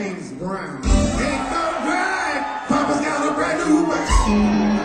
James Brown. Ain't no crime, Papa's got a brand new verse.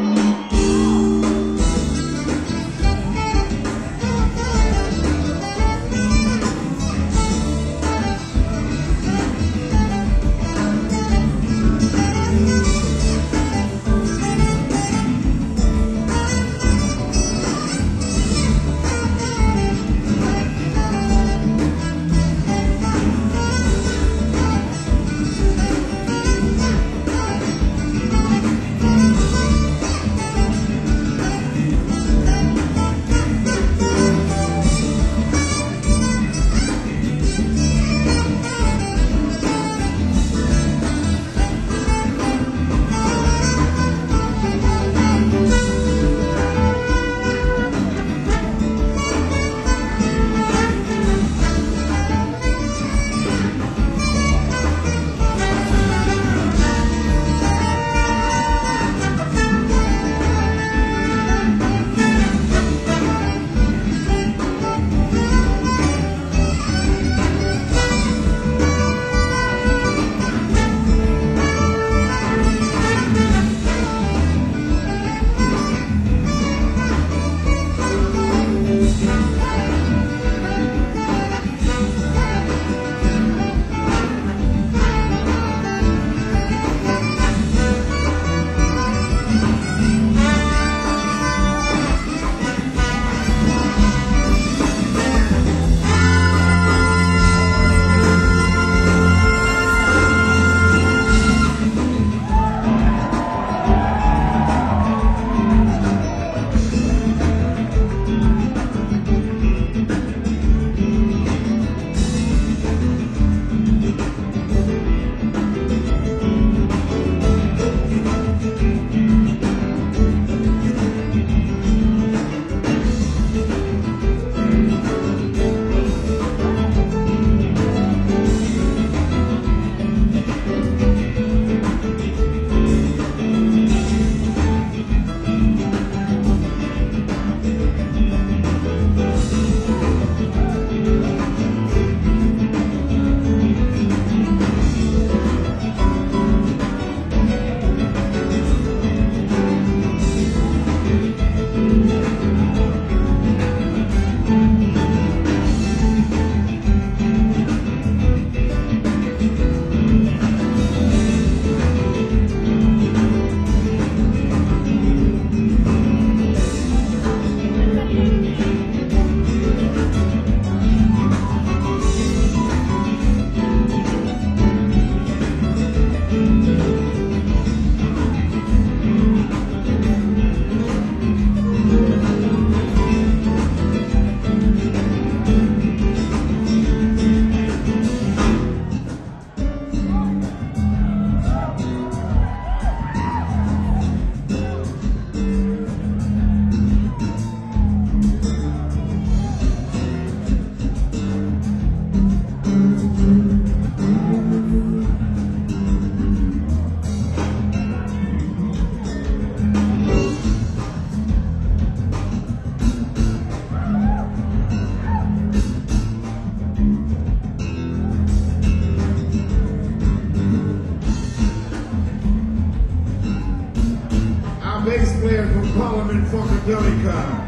Bass player from Parliament Funkadelica.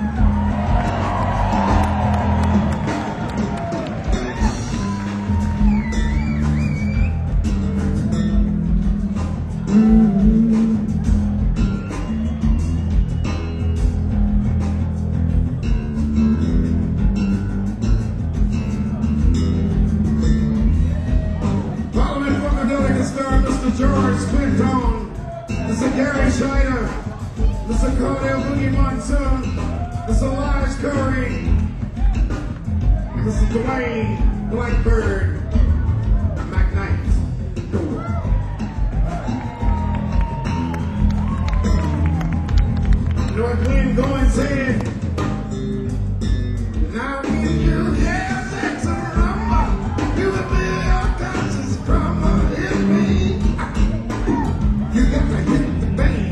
Parliament Funkadelica star Mr. George Clinton, Mr. Gary Schreider, Mr. Cordell Boogie Monsoon, Mr. Lodge Curry, Mr. Dwayne Blackbird McKnight. North Wind going saying, now if you dare sex to rumble, you will feel your conscience crumble in me. You got to hit the band.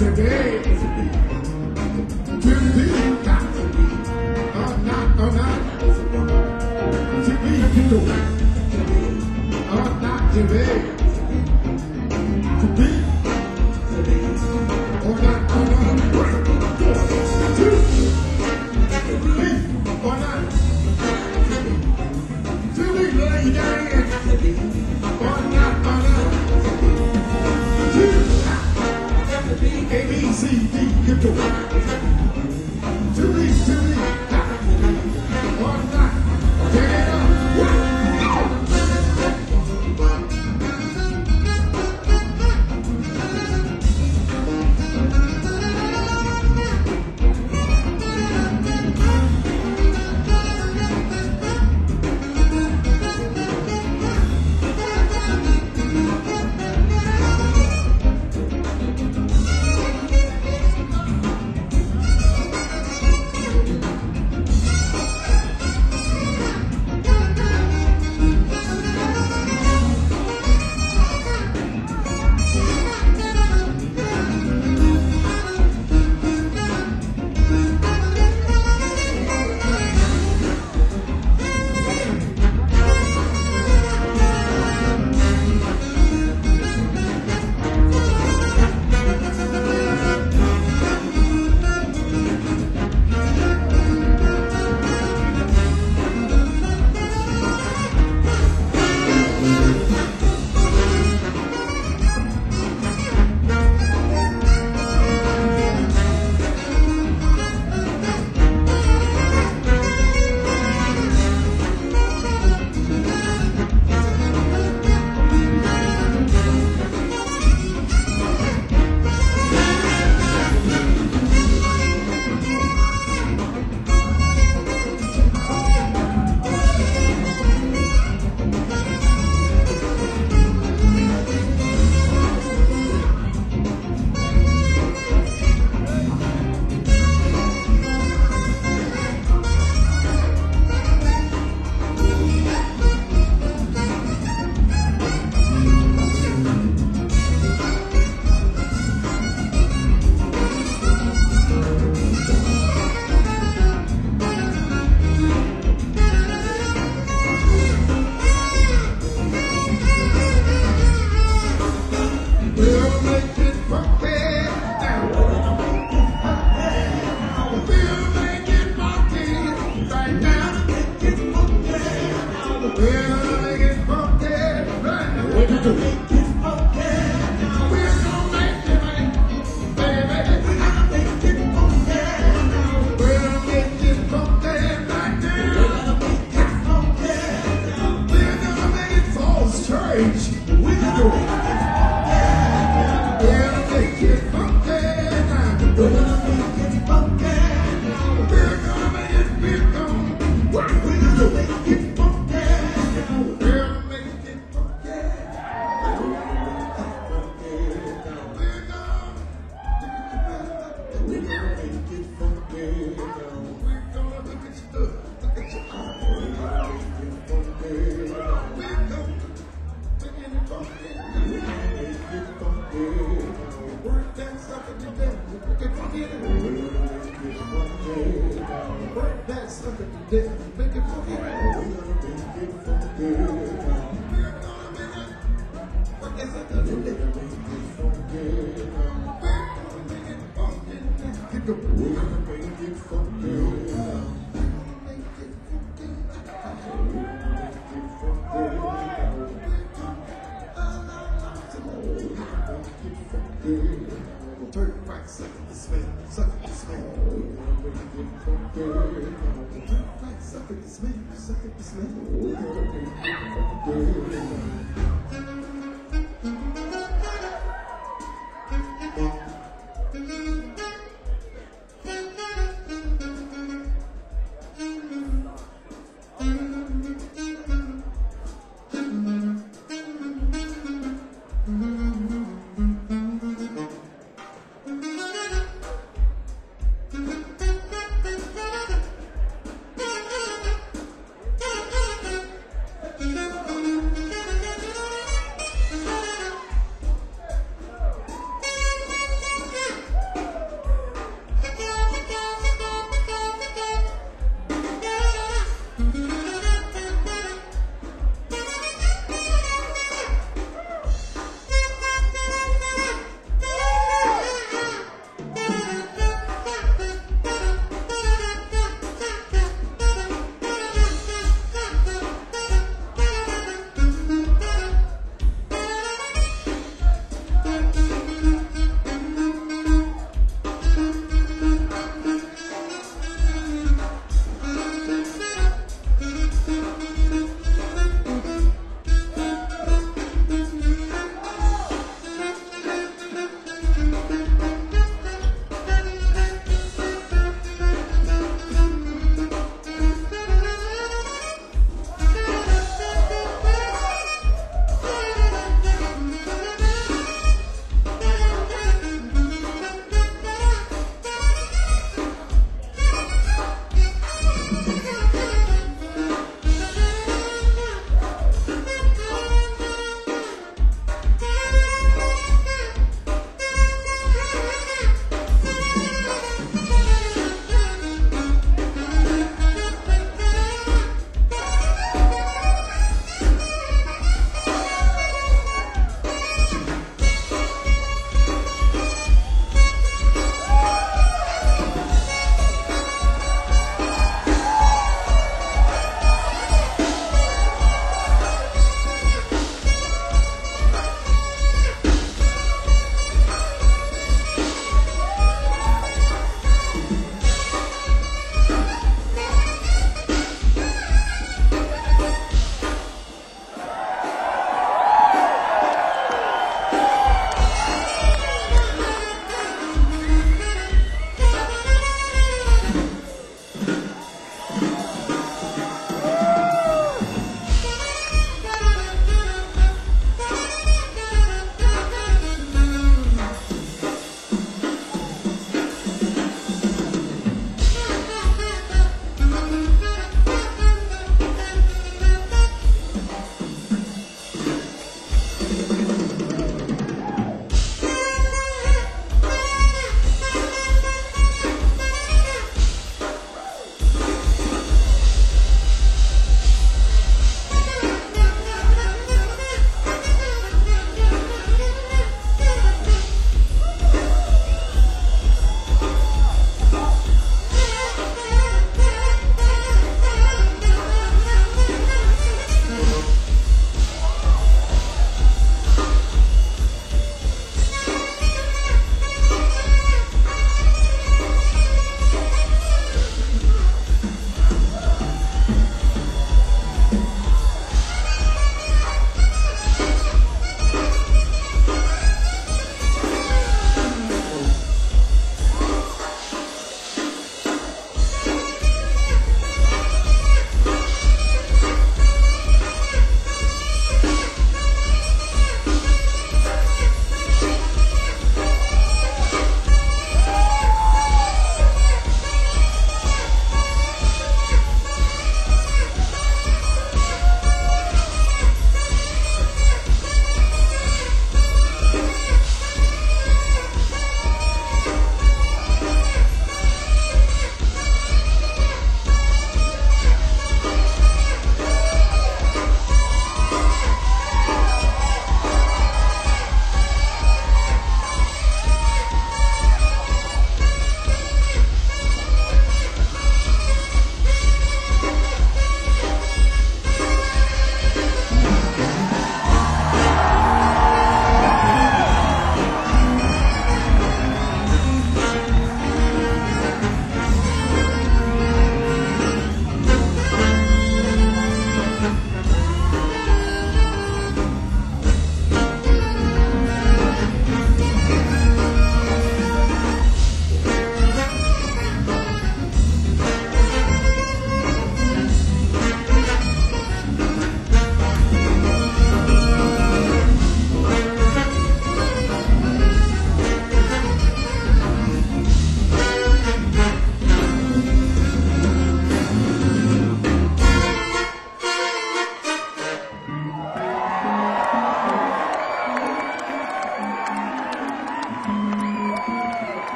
today. To be got to be. Or not. To be you. Or not today. To be. Or not. To be. Or not. To be lay down. Or not. A, B, C, D, you do it. To me, or not. Take it up.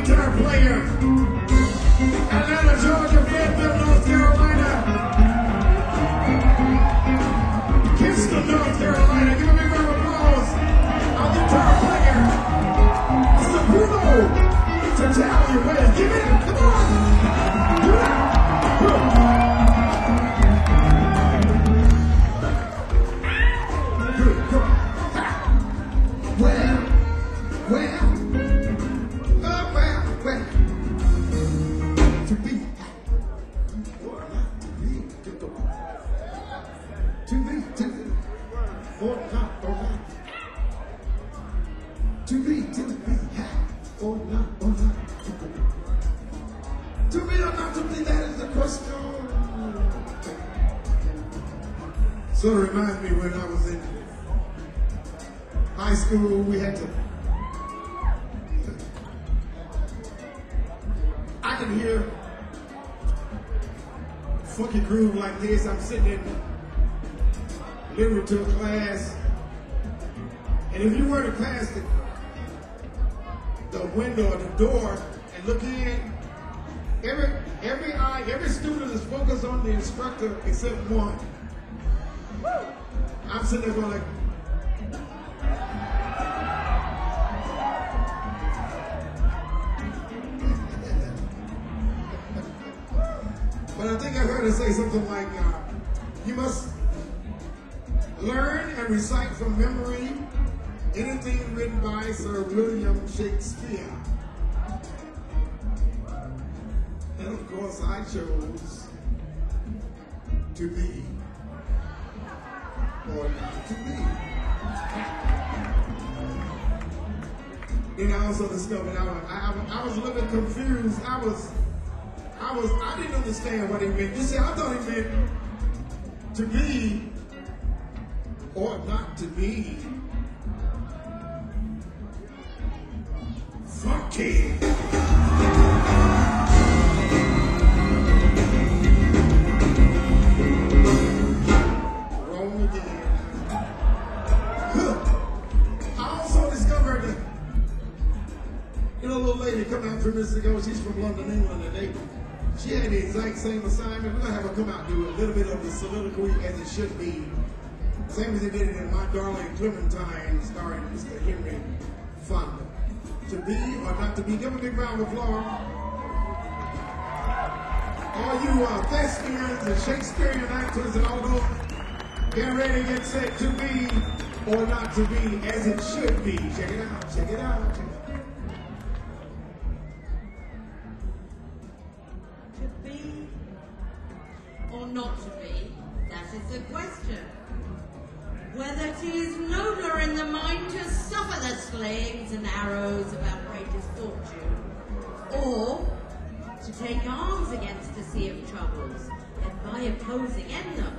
guitar player. Atlanta, Georgia, Fayetteville, North Carolina. Kingston, North Carolina. Give a big round of applause. Our guitar player, Mr. Bruno Tatalia. Give it up. Come on. Do it. Well, to be, or not to be, or not, to be, or not, to be or not to be, that is the question. So it reminds me when I was in high school, we had to, I can hear funky groove like this. I'm sitting in literature class, and if you were to pass the window or the door and look in, every student is focused on the instructor except one. I'm sitting there going like, but I think I heard her say something like, you must learn and recite from memory anything written by Sir William Shakespeare. And of course I chose to be or not to be. Then I also discovered I was a little bit confused. I didn't understand what he meant. You see, I thought he meant to be or not to be. Funky. Wrong again. I also discovered that, a little lady come out 3 minutes ago. She's from London, England, and she had the exact same assignment. We're going to have her come out and do a little bit of the soliloquy as it should be. Same as they did it in My Darling Clementine, starring Mr. Henry Fonda. To be or not to be. Give a big round of applause. All you thespians and Shakespearean actors and all those, get ready, get set to be or not to be as it should be. Check it out, check it out. To be or not to be, that is the question. Whether 'tis nobler in the mind to suffer the slings and arrows of outrageous fortune, or to take arms against a sea of troubles, and by opposing end them,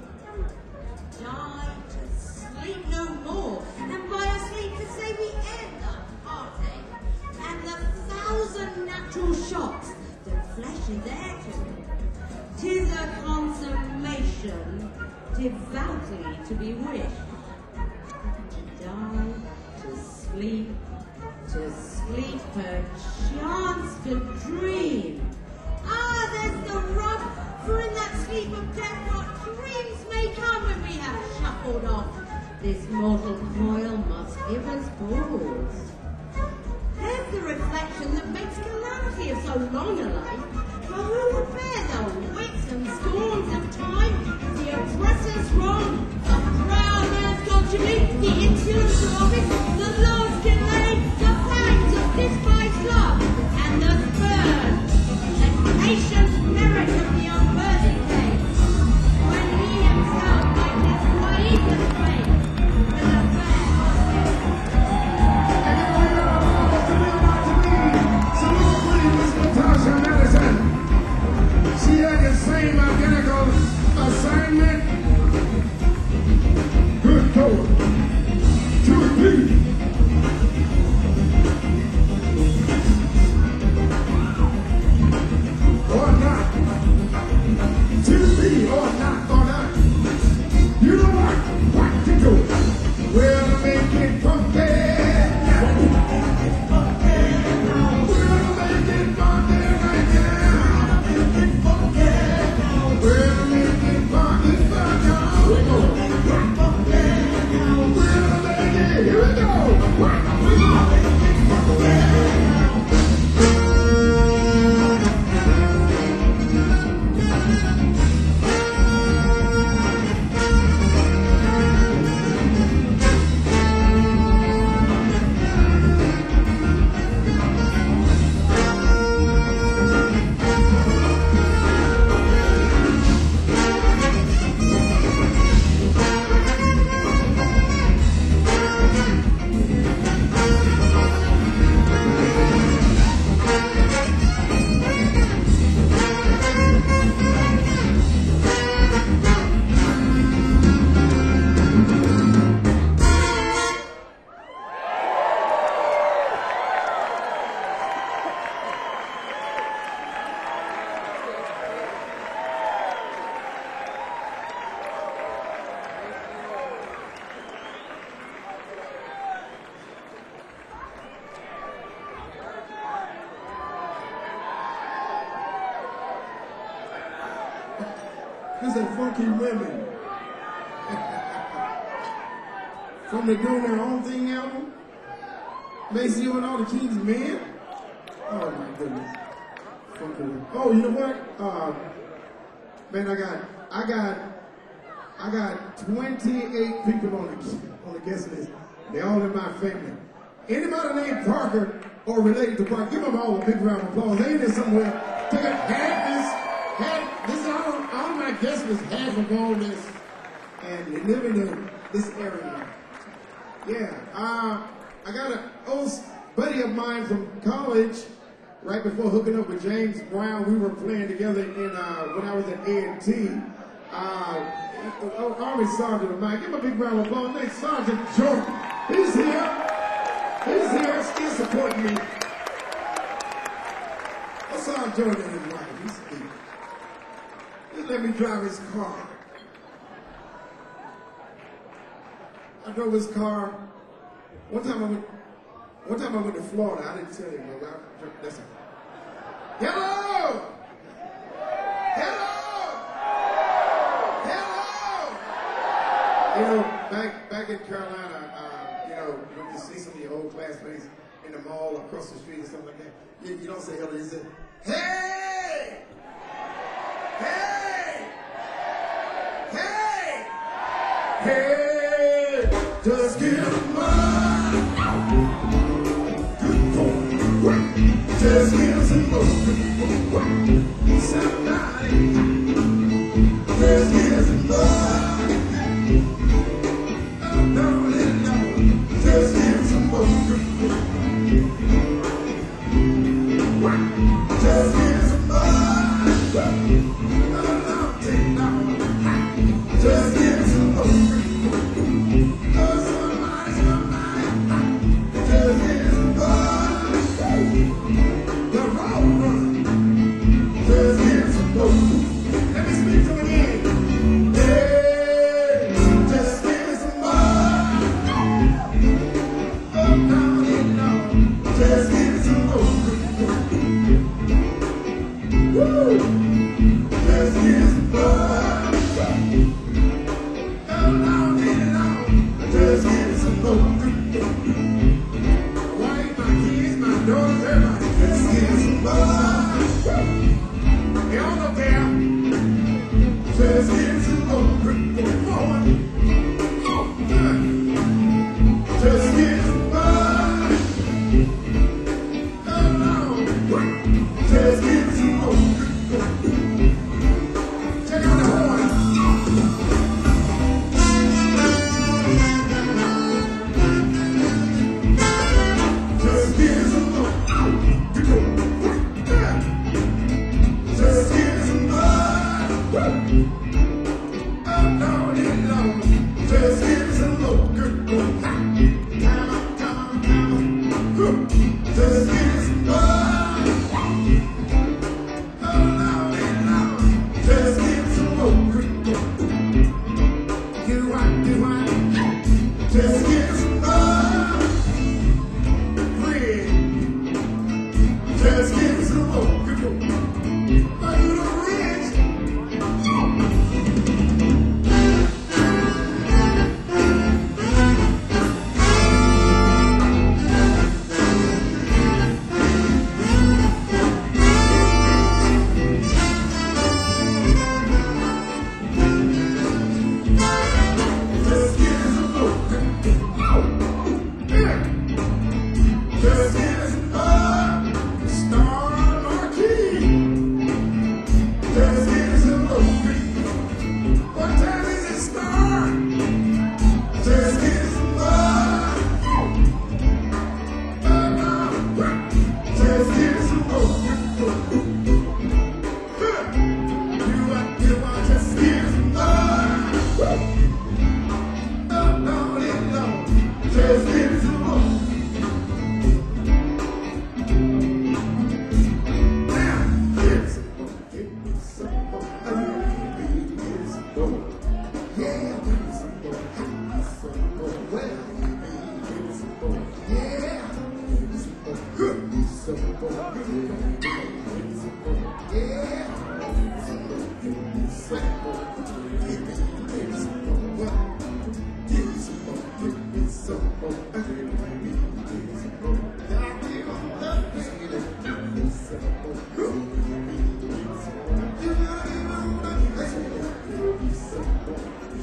die to sleep no more, and by a sleep to say we end the heartache, and the 1,000 natural shocks that flesh is heir to. 'Tis a consummation devoutly to be wished. To die, to sleep, perchance to dream. Ah, there's the rub, for in that sleep of death what dreams may come when we have shuffled off. This mortal coil must give us pause. There's the reflection that makes calamity of so long a life. For who would bear the wits and scorns of time, the oppressor's wrong, the proud man's contumely, the insolence of office, the lord's delay, the pangs of despised love, and the third, the patient merit of the unworthy case, when he himself might dissuade the strength with a fair She had This is funky women. From the Doing Their Own Thing album. Macy and all the King's Men. Oh my goodness. Funky women. Oh, you know what? Man, I got 28 people on the guest list. They're all in my family. Anybody named Parker or related to Parker, give them all a big round of applause. They in there somewhere. Take a half this all my guest list, half of all this. And they live in this area. Yeah. I got an old buddy of mine from college. Right before hooking up with James Brown, we were playing together in when I was at A&T. Army Sergeant of mine. Give him a big round of applause. Named Sergeant Jordan. He's here. He's here. Still supporting me. What's Sergeant Jordan in his life? He's here. Just let me drive his car. I drove his car. One time I went to Florida. I didn't tell you, but listen. Hello! Hello! Hello! You know, back in Carolina, when you see some of your old classmates in the mall or across the street or something like that, you don't say hello, you say, hey! Hey! Hey! Hey! Just get a mind. Good boy. Just give some more. Somebody. Just give some more. No. Just give some more. Just give some more. Just give some more.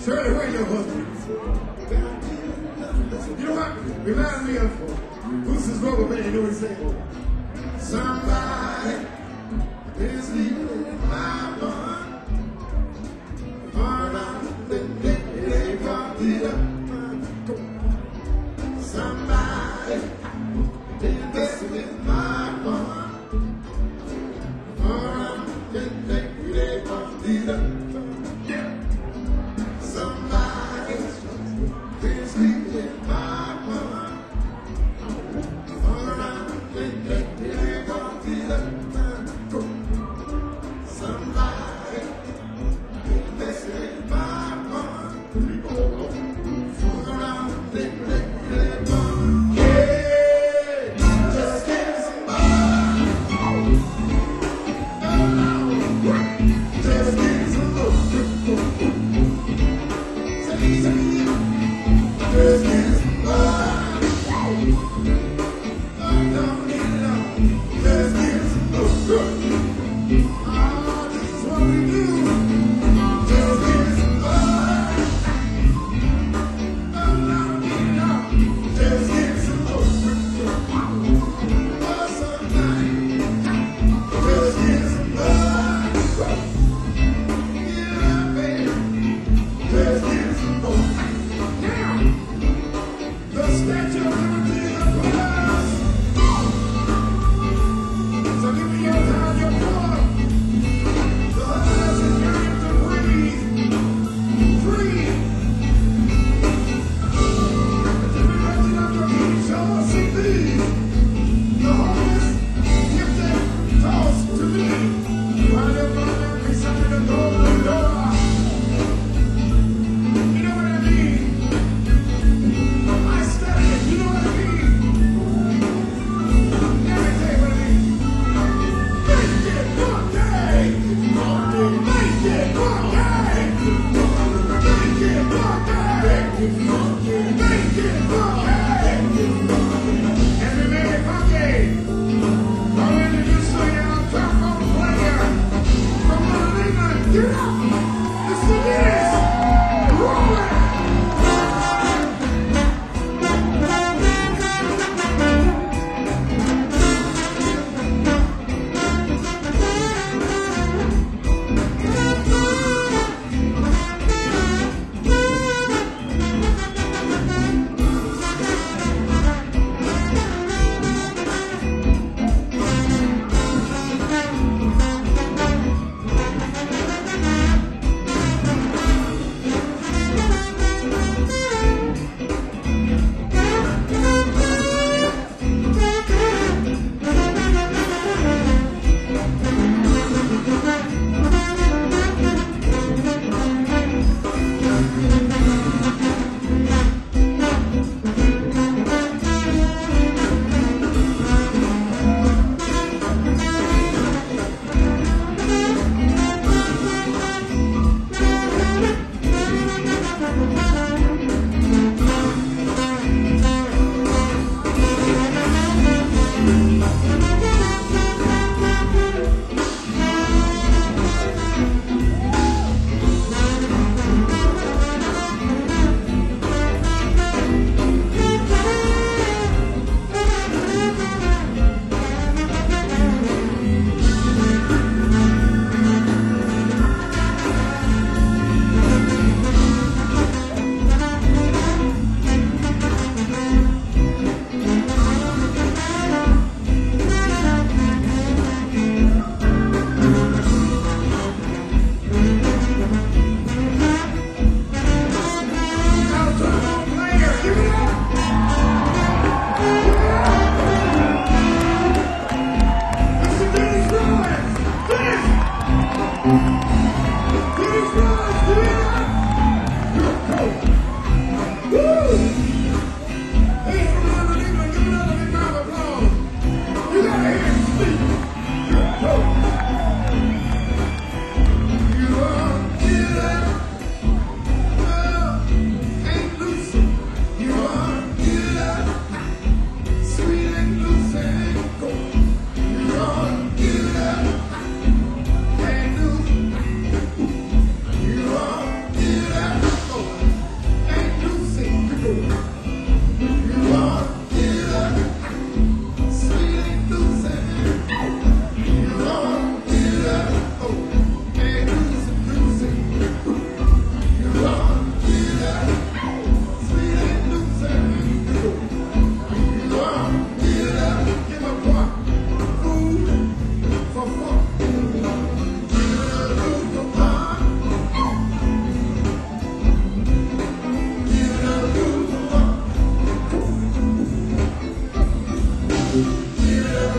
Shirley, where your husband? You know what? Remind me of Bruce's rubber band. You know what he said? Somebody is leaving my barn. Somebody is listening my barn. Somebody is sleeping my barn. Somebody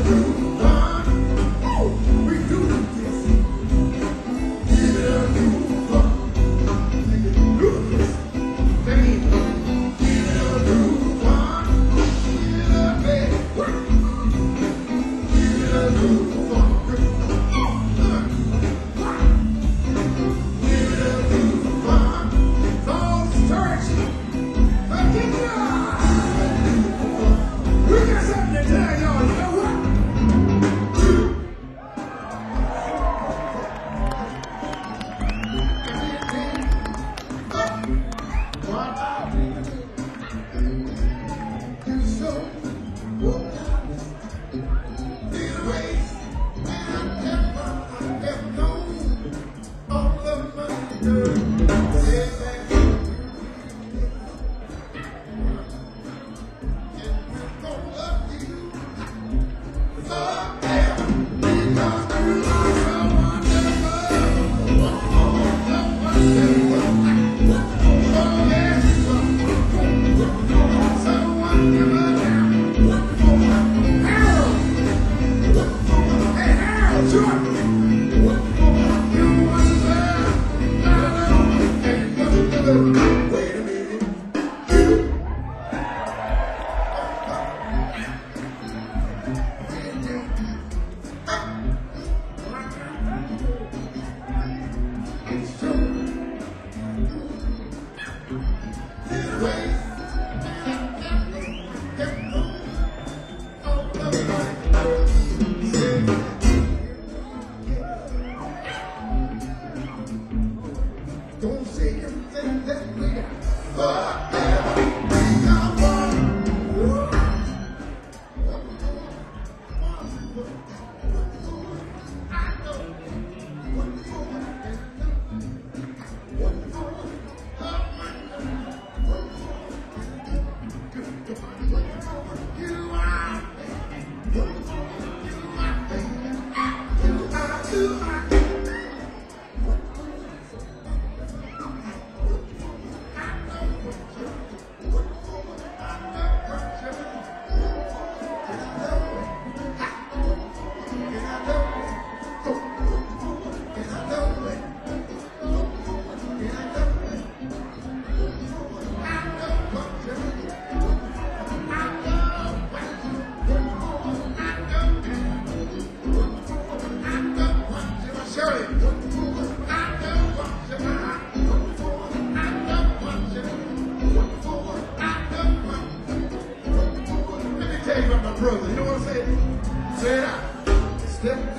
Brother, you know what I'm saying? Say it out. Step in.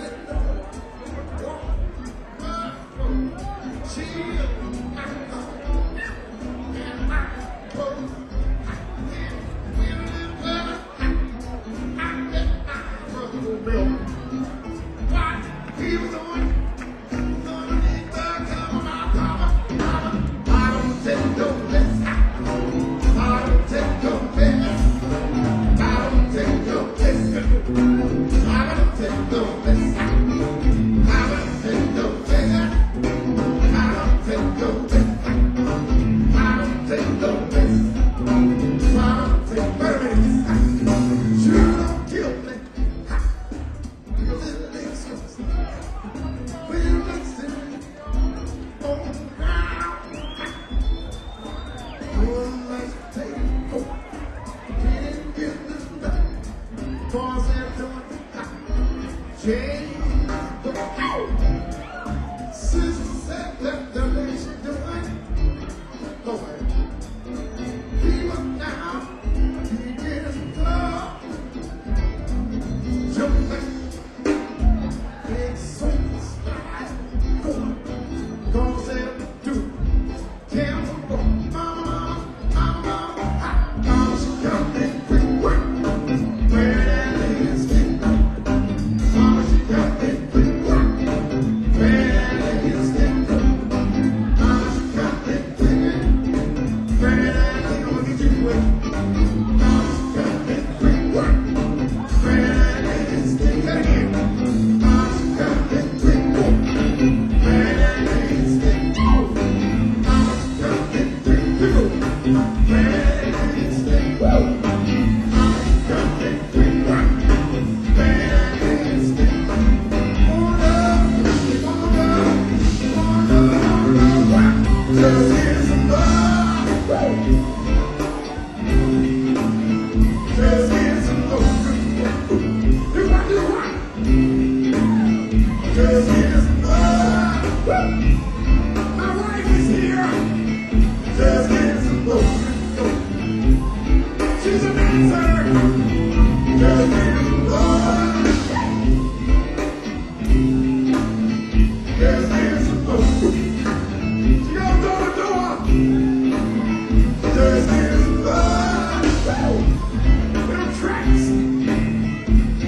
He was the one. Where that is, mama, she got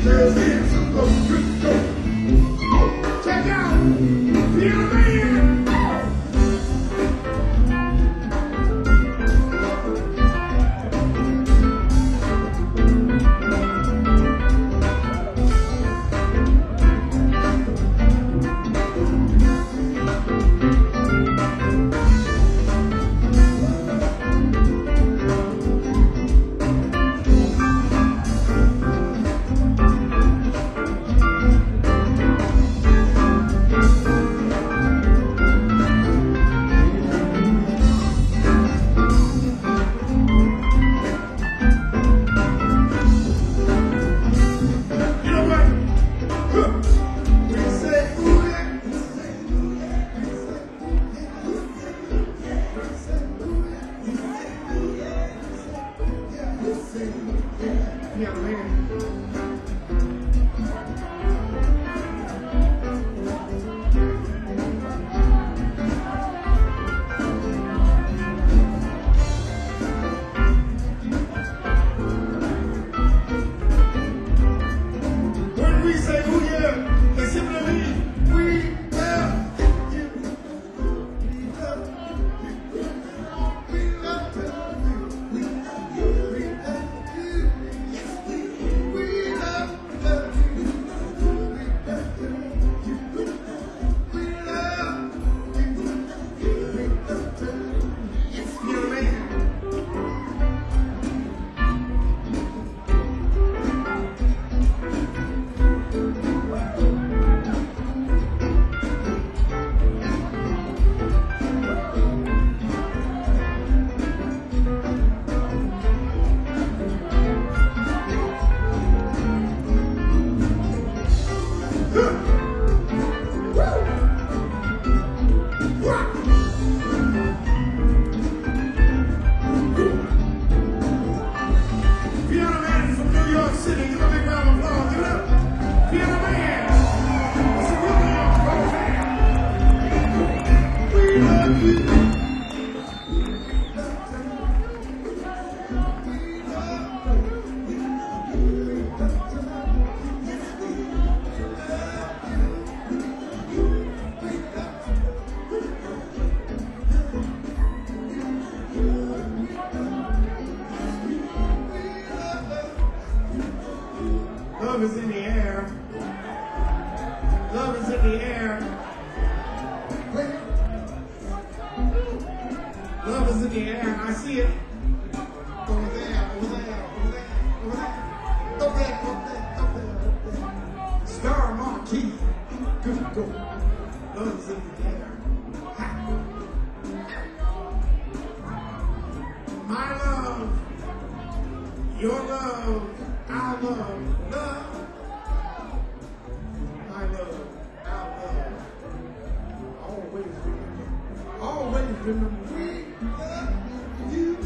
says it's a good go. Check out, Piano Man. Love is in the air. Love is in the air. Love is in the air. I see it. Over there, over there, over there, over there. Over there, over there, over there, over there. Star Marquis. Good go. Love is in the air. Ha. My love. Your love. Our love. Love. My love. Our love. Always remember. Always remember. We love you.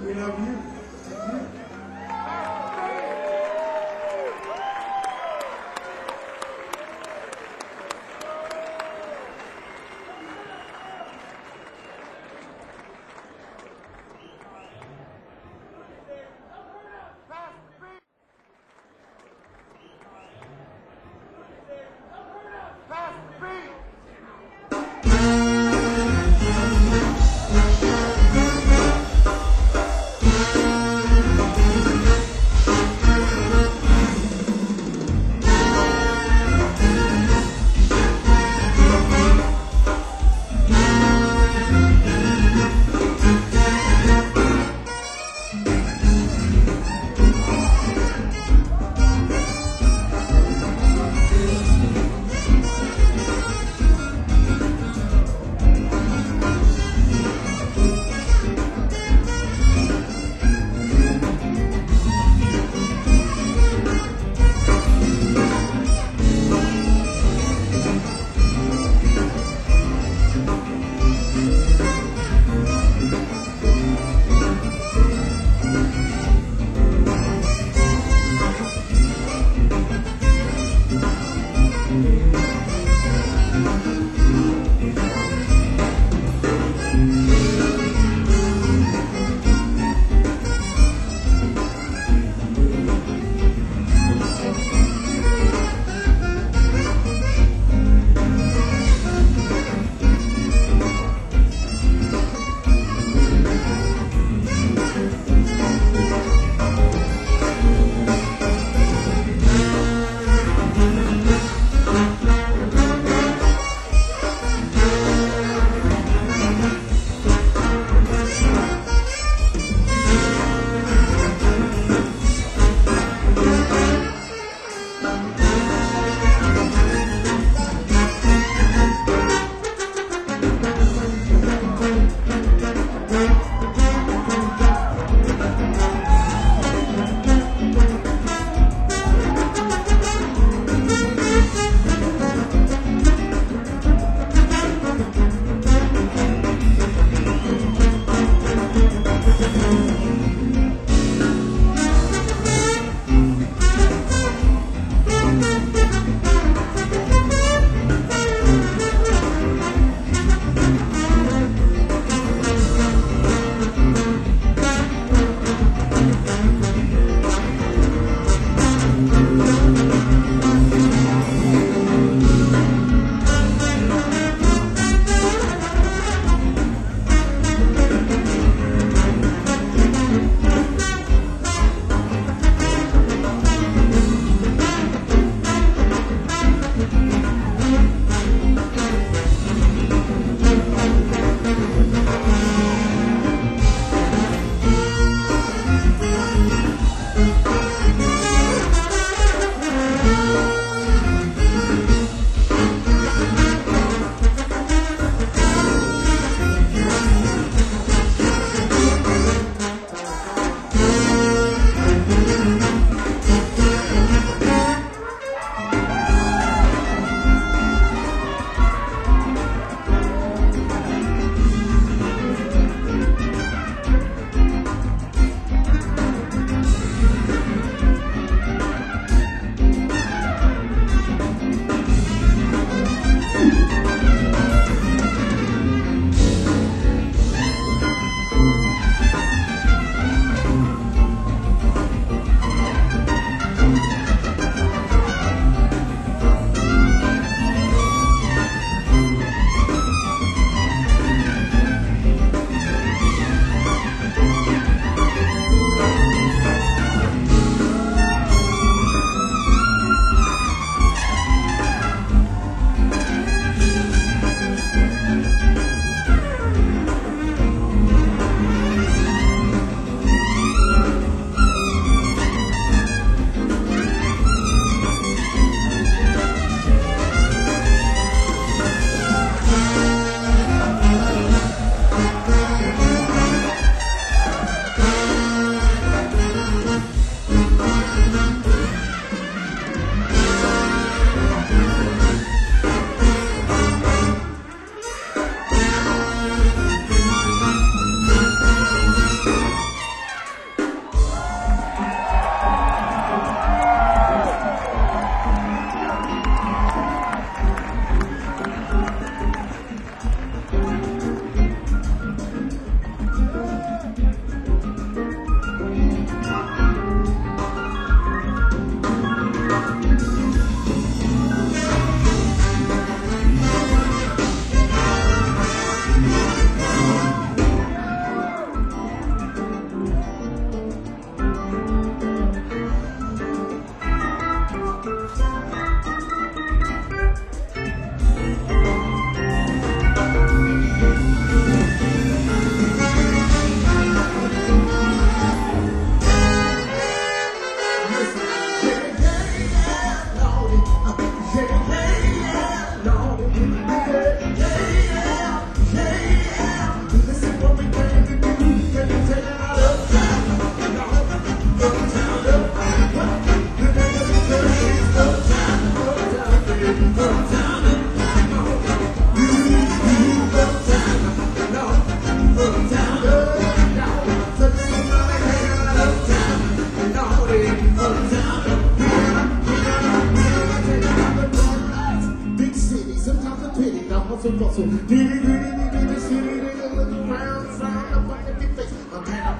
We love you.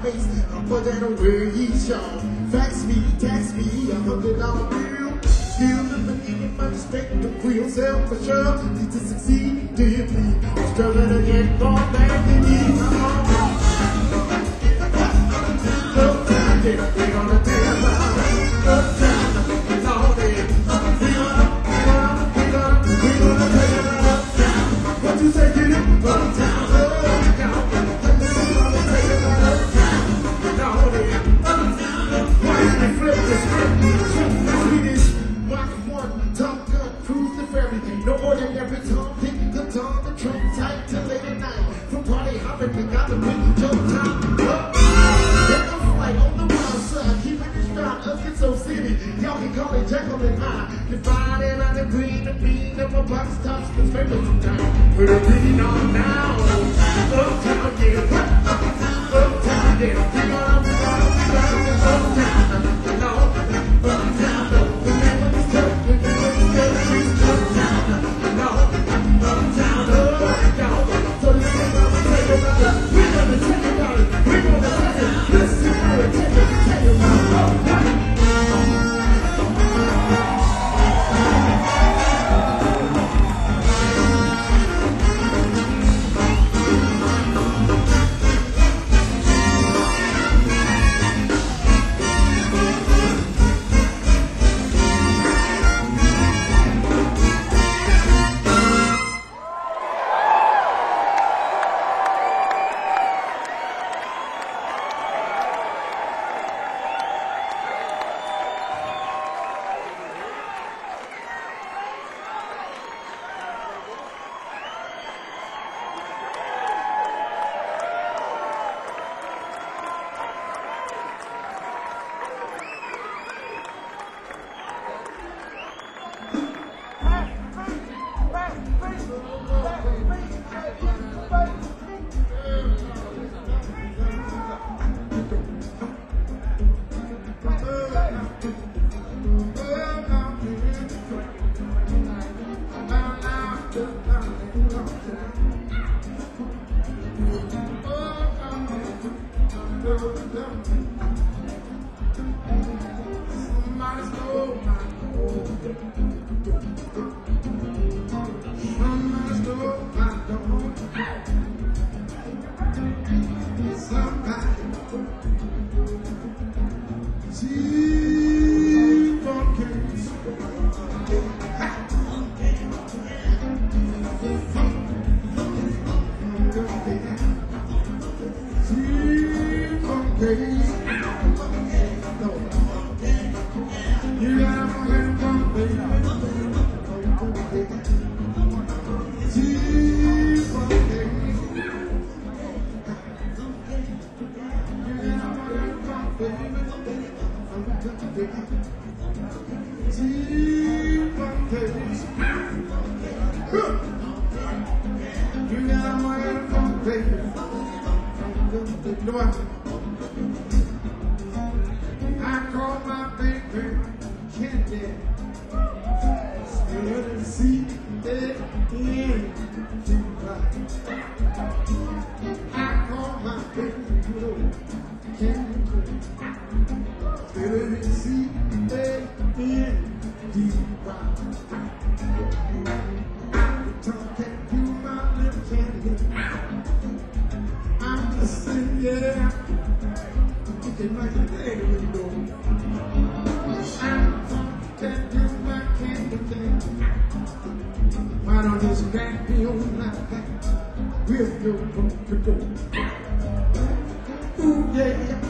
face. But that away he's shown. Fax me, tax me, $100 bill. Still living in my respect for yourself for sure. Need to succeed, do you please? Struggling to get gone back to me. We're gonna take about uptown, all day. We're gonna take about uptown. What you say, get it? Uptown, uptown. We're gonna take about uptown, all day. Why did we flip the script? Swedish, Mach 1, Top Gun, cruise the ferry. No more than every time, pick the time, the train tight till late at night. From party hopping, we got the big jump time. On the wild side, keeping it strong, us get so city. Y'all can call it Jekyll and Hyde. Divided on the green, the bean, and my box tops, the famous sometimes. Put a green on now. Uptown, yeah. Uptown, yeah. We gonna uptown. No, uptown, no. Remember this stuff, remember this stuff, uptown. No, uptown, no. So this is what I'm saying about it. We're gonna take about it. We're gonna take it. Listen. Take it out. I call my baby Candy. Still to see it in Dubai. I call my baby Candy. Still to see it in Dubai. I talk to my little candy. I'm just saying, yeah. Okay, like a day when you go. Can't do my candy thing. Why don't you smack me on like that? With your control. Ooh yeah.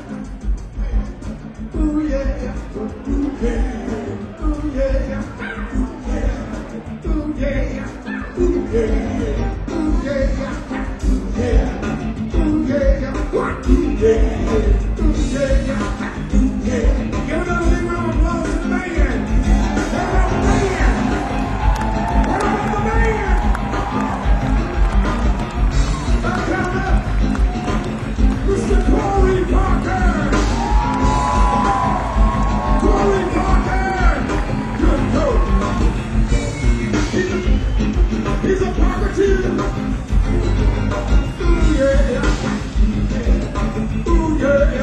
Ooh yeah. Ooh yeah. Ooh yeah. Ooh yeah. Ooh yeah. Ooh yeah. Ooh yeah. Ooh yeah. Ooh yeah. Ooh yeah. He's a Parker too. Ooh yeah. Ooh yeah.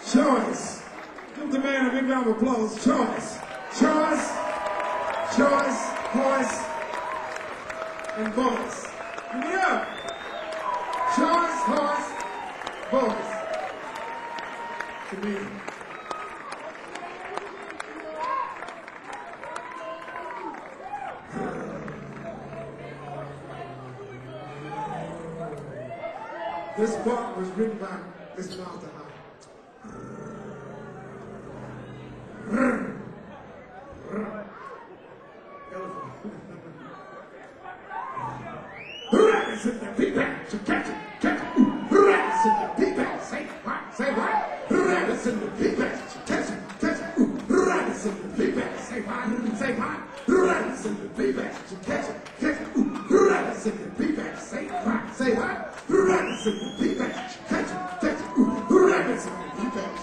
Choice. Give the man a big round of applause. Choice. Choice. Choice. Voice. And voice. Give me up. Choice. Voice. Voice. To me. This part was written by Mr. Walter High. Rabbits in the pee-pants, you catch it, catch it. Rabbits in the pee-pants, say what? Rabbits in the pee-pants, you catch it, catch it. Rabbits in the pee-pants, say what? Rabbits in the pee-pants, you catch it, catch it. Rabbits in the pee-pants, say what? Rabbits in the pee-pants, you catch it, catch it. Rabbits in the pee-pants.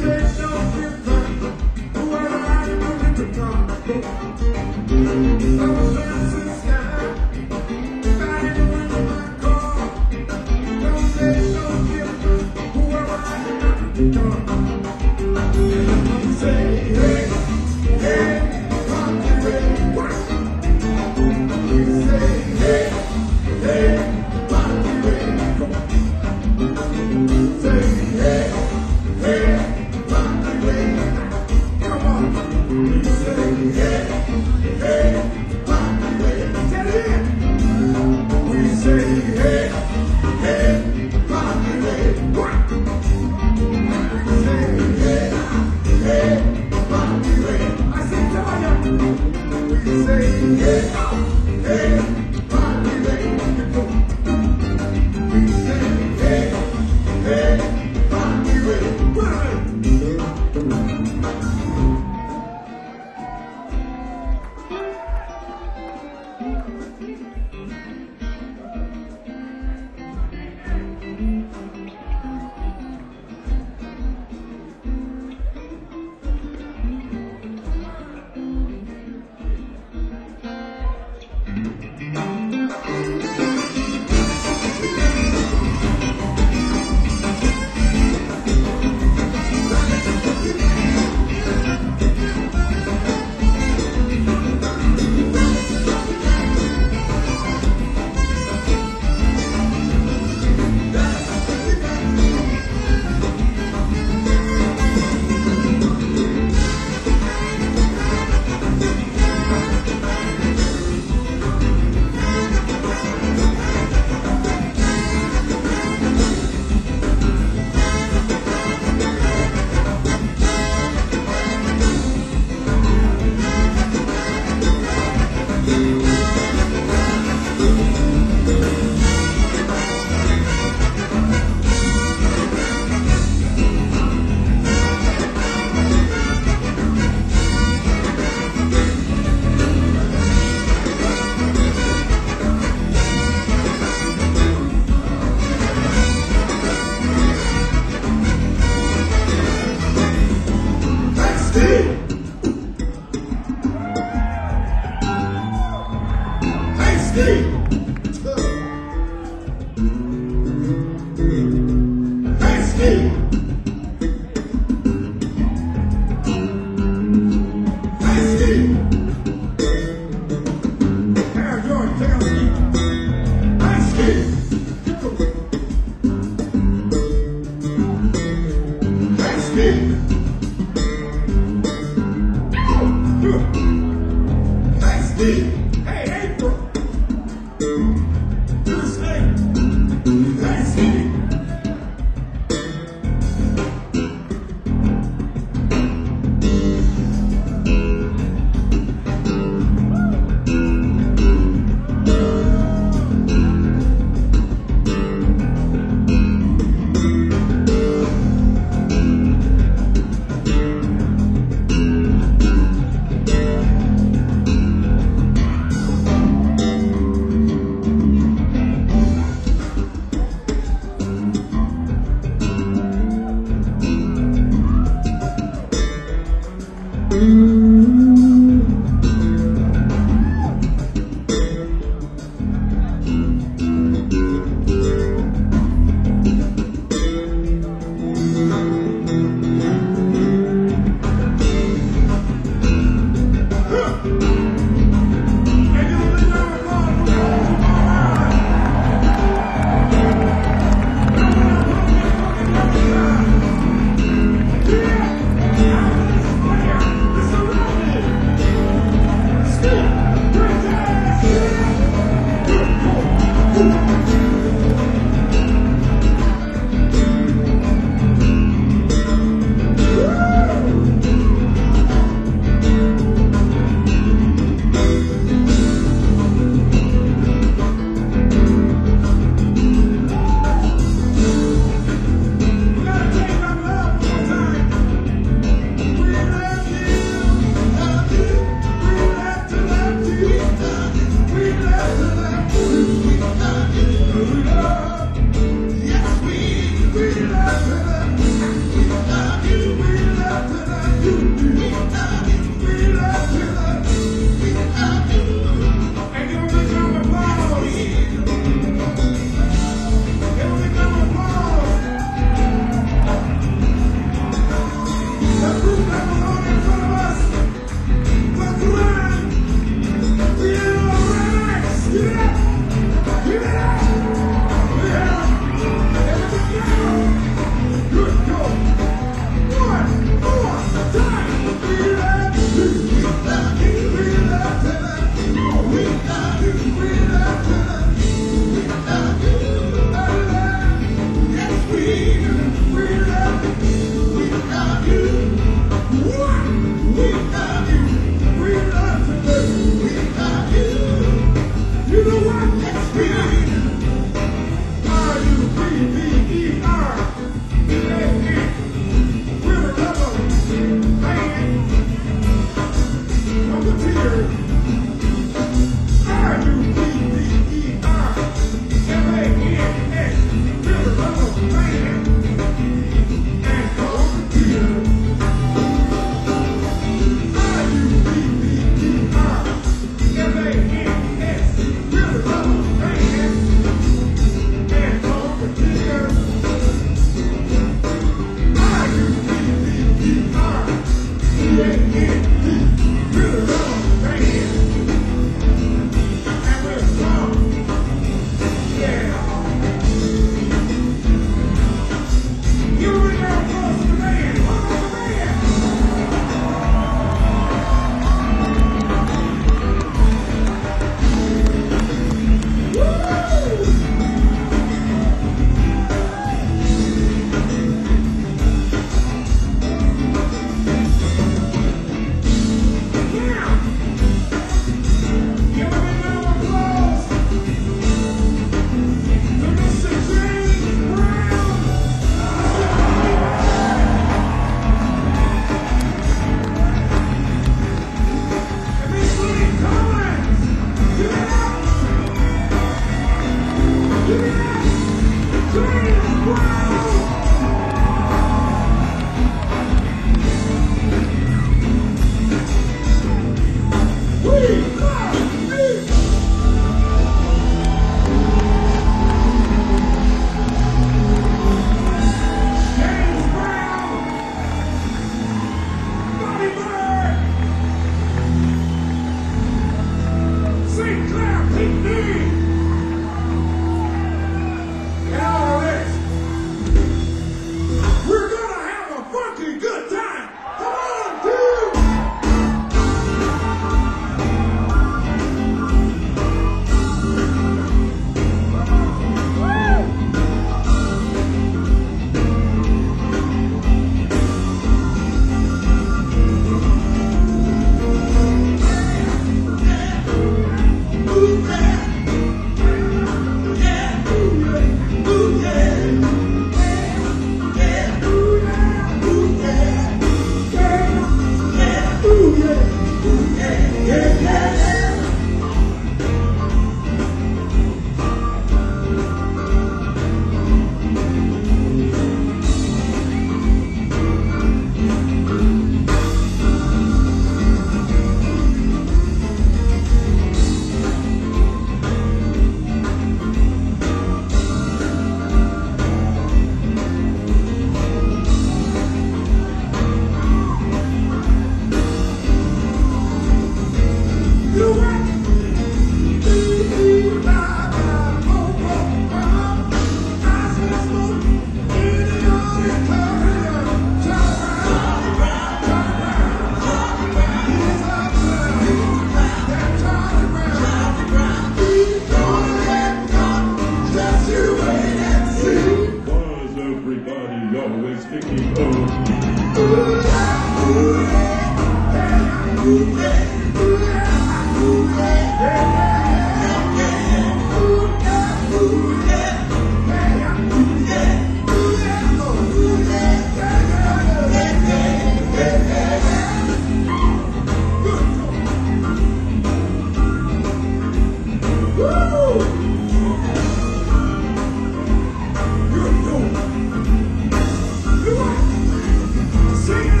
Sing it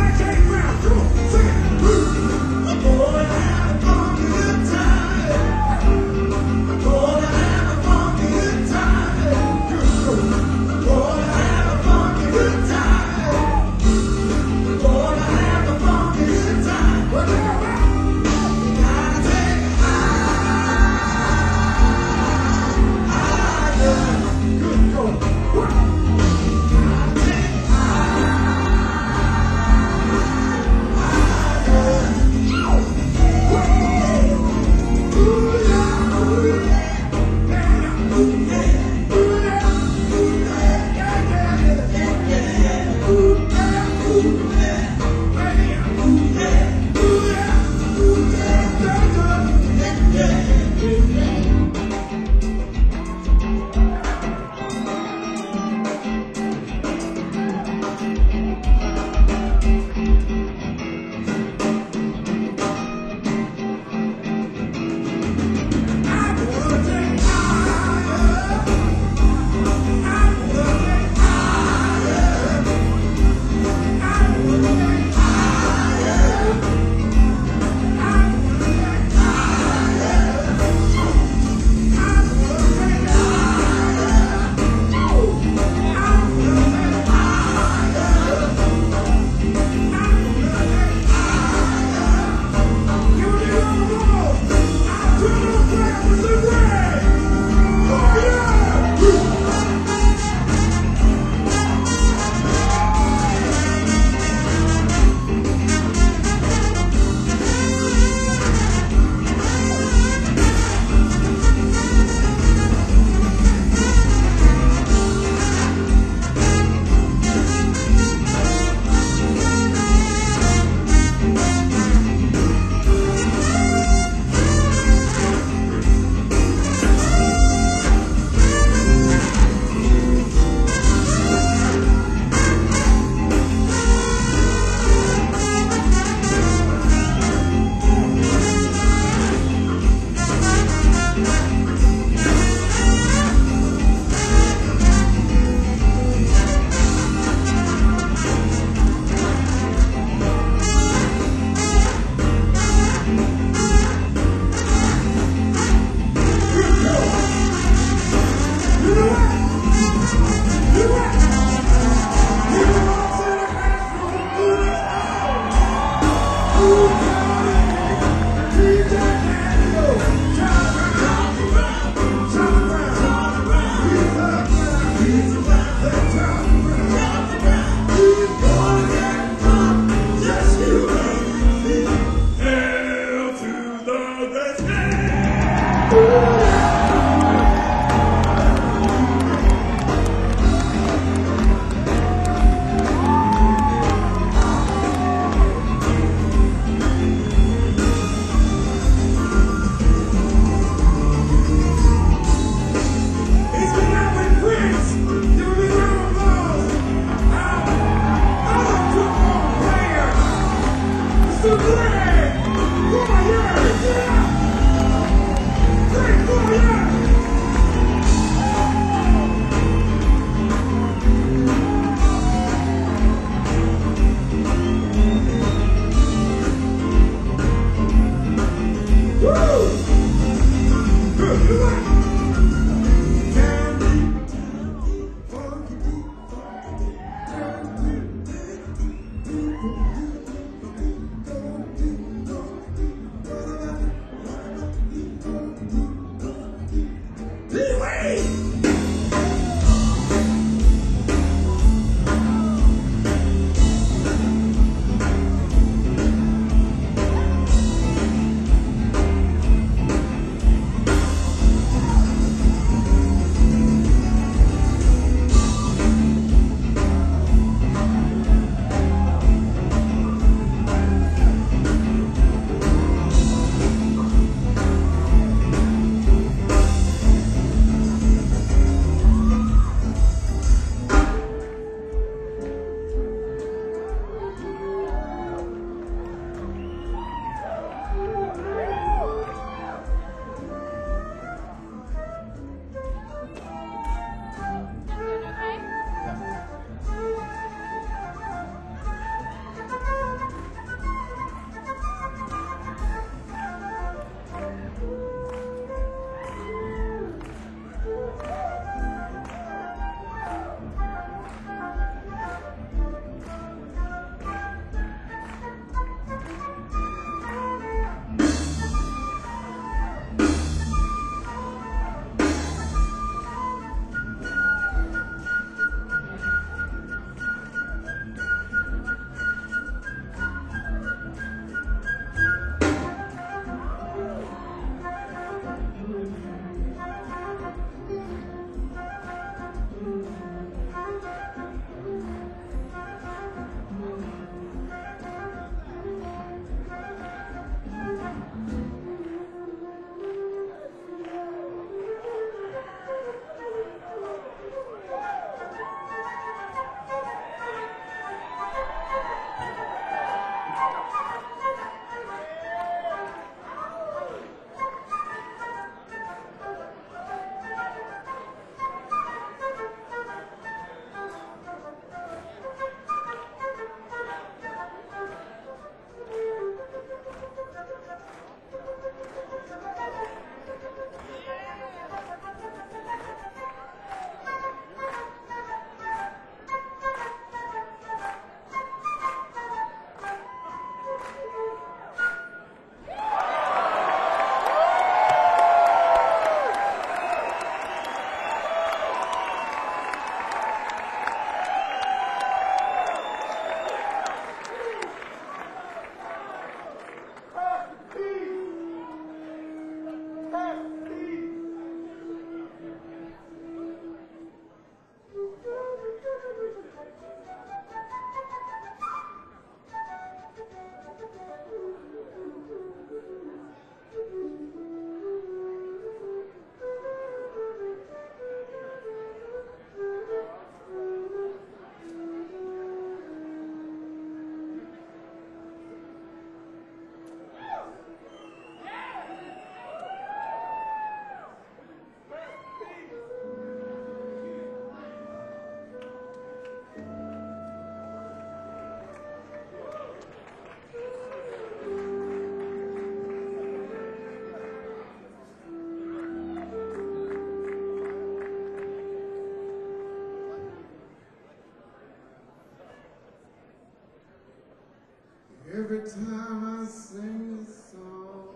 Every time I sing this song,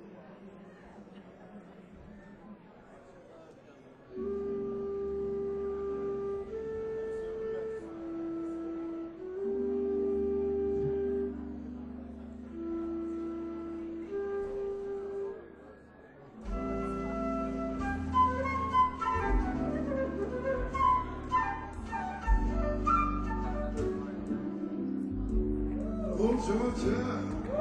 oh Georgia,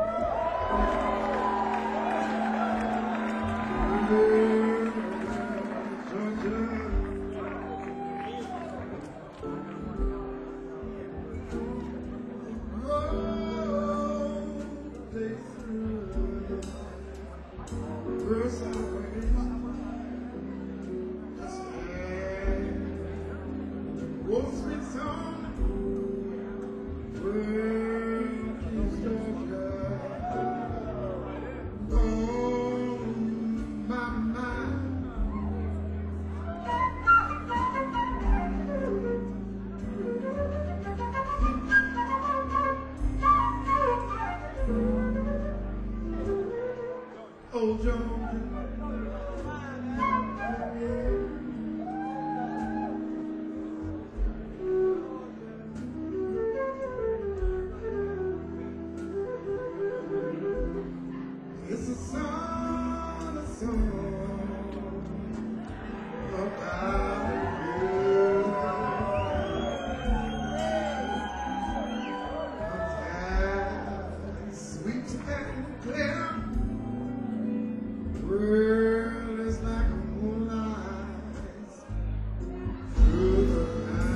oh Georgia. It's a song about you. As sweet and clear, world is like a moonlight through the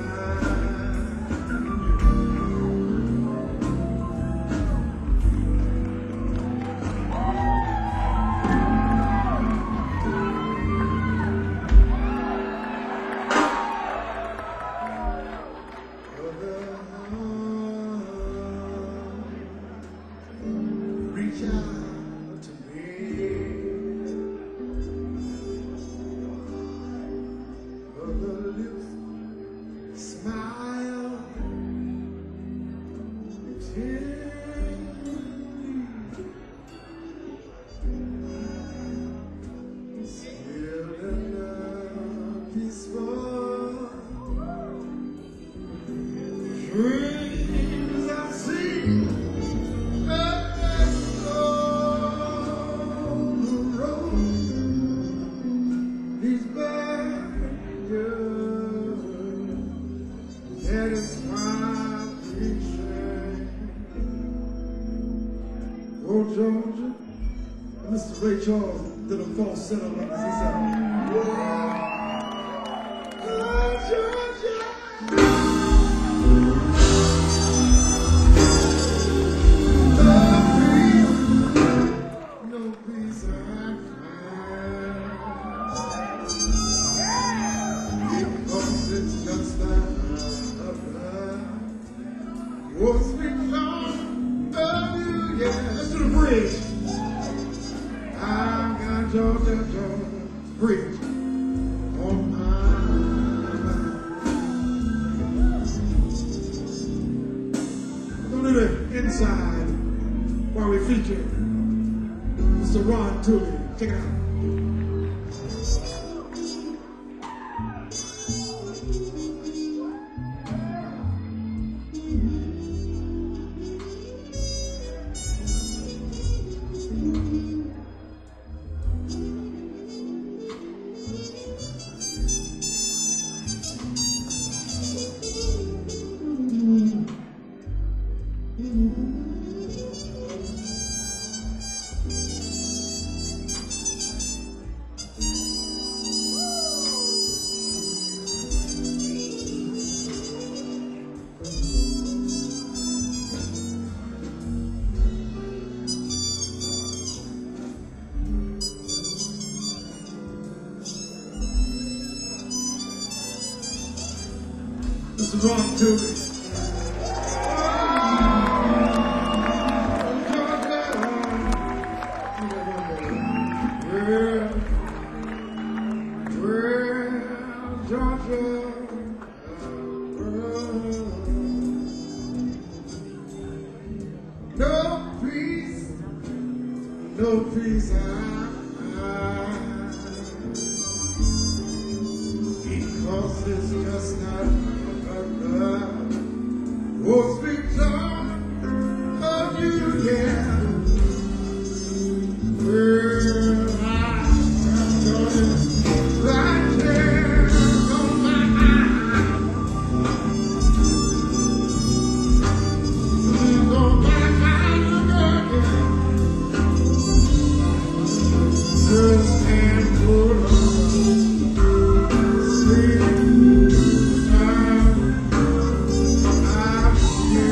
reach out to me. Other lips smile tenderly. Still in a peaceful dreams I see. That is my appreciation. Oh, Georgia, Mr. Ray Charles did a falsetto like this. He said, oh, Georgia. No peace I find. Because it's just that. Oh, sweet song of you, yeah. Let's do the bridge. I've got Georgia, bridge on my mind. We're gonna do the inside while we feature Mr. Ron Tooley. Check it out. Mr. Ron Tooley. Georgia, no. no peace because it's just not enough. Oh, speak Lord of you, yeah. Well, I'm gonna right there on my eye. On my mind, just can't pull on. Sleep.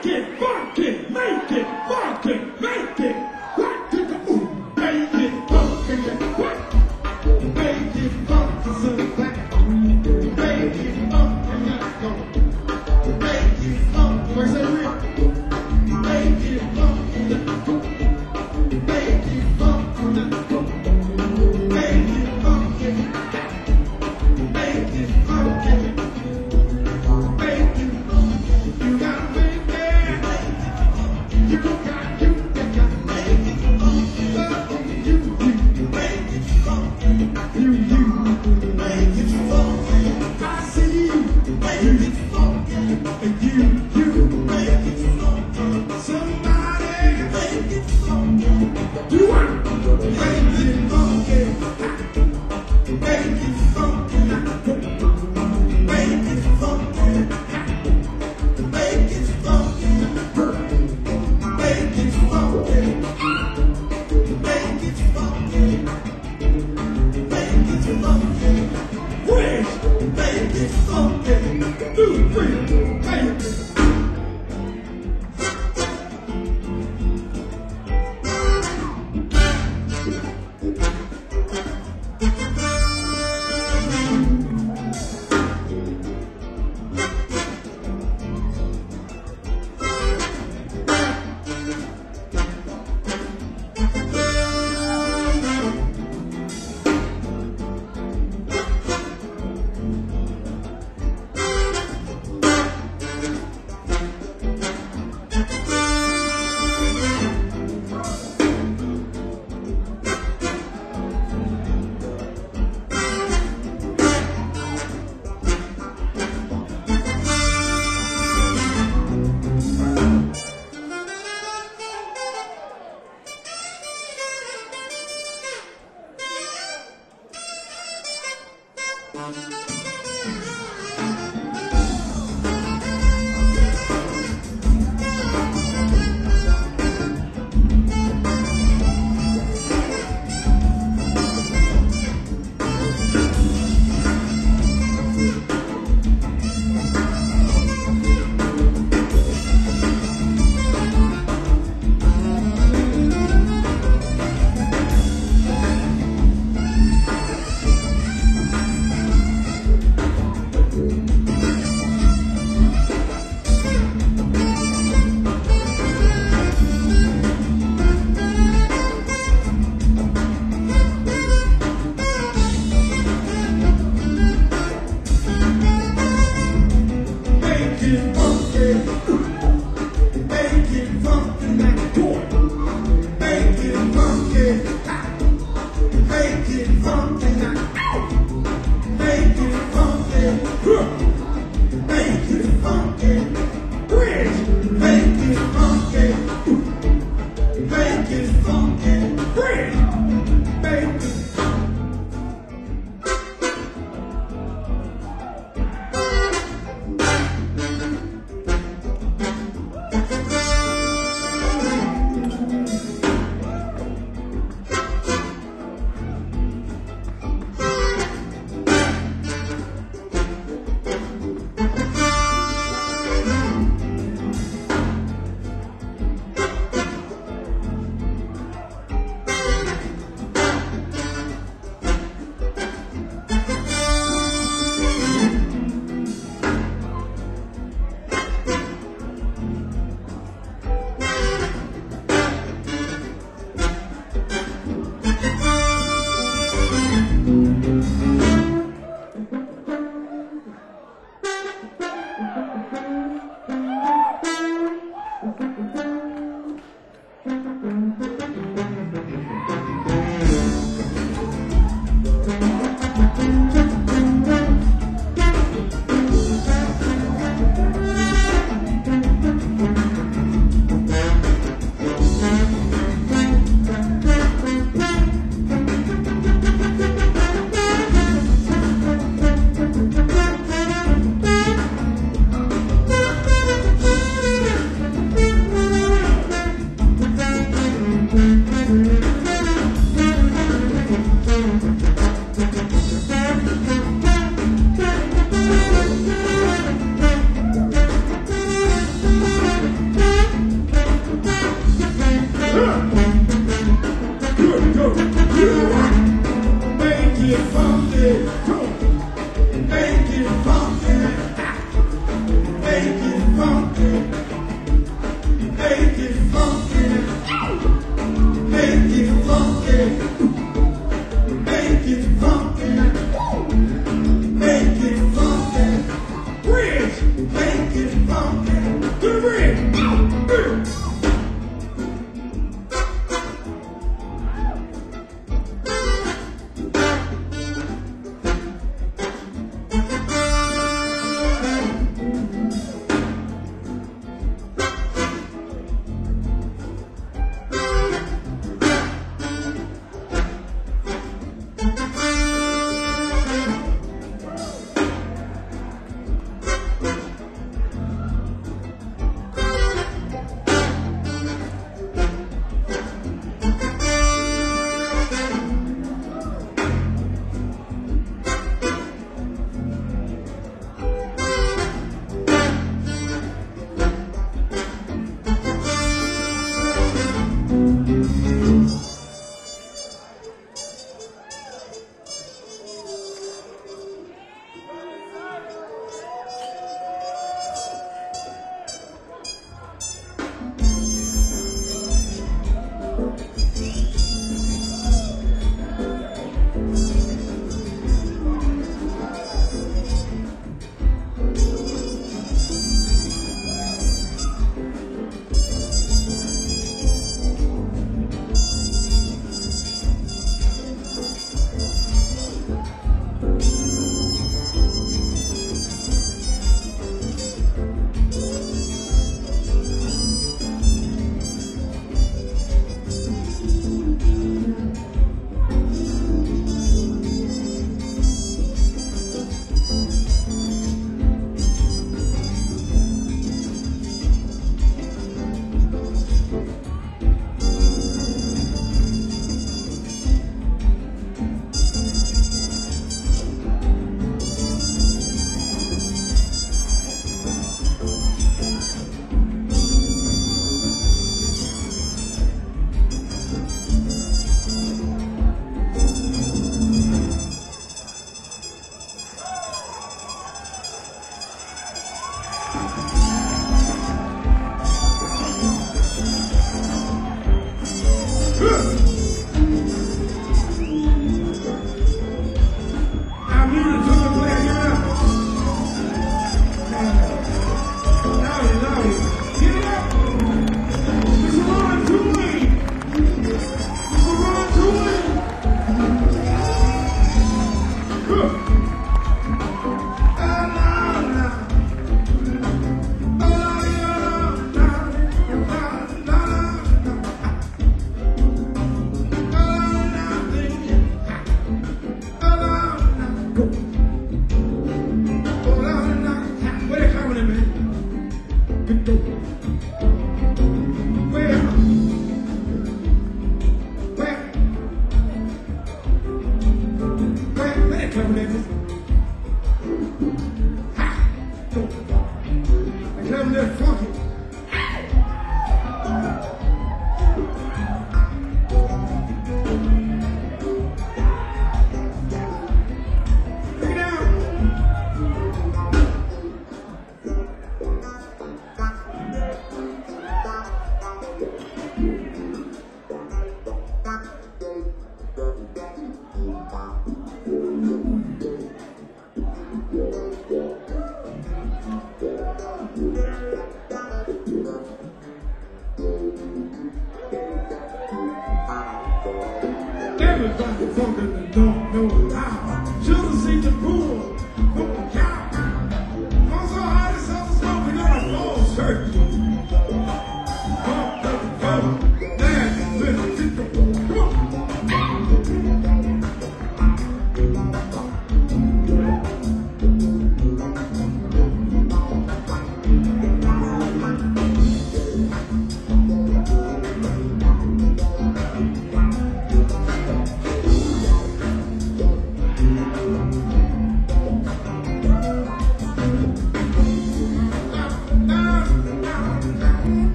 Make it funky, make it funky, make it. What to the ooh? Make it funky, what? Make it funky, so that. Make it funky, let's go. Make it funky, where's that real? Make it funky, let's go. Make it funky, let's go. Make it funky. Make it funky. Make it funky. You gotta make it. You got you got make it funky. You make it funky. You make it funky. I see you make it funky. And you make it funky. Somebody make it funky. Do it. Make it funky. Make it funky. Make it funky. Make it funky. Make it funky. Make it funky. Make it funky. Fresh. Make it funky. 2, 3, make it. Make it funky. Make it funky. Make it funky. Make it funky. Make it funky. Bridge. Make it funky. To the bridge. Everybody fucking that don't know how. Should've seen the bull from the cow. I'm so high this house is smoking on a full circle. Come on.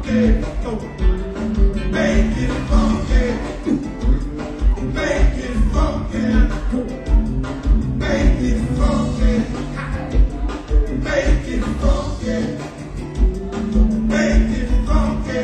funky. Make it funky. Make it funky. Make it funky. Make it funky. Make it funky.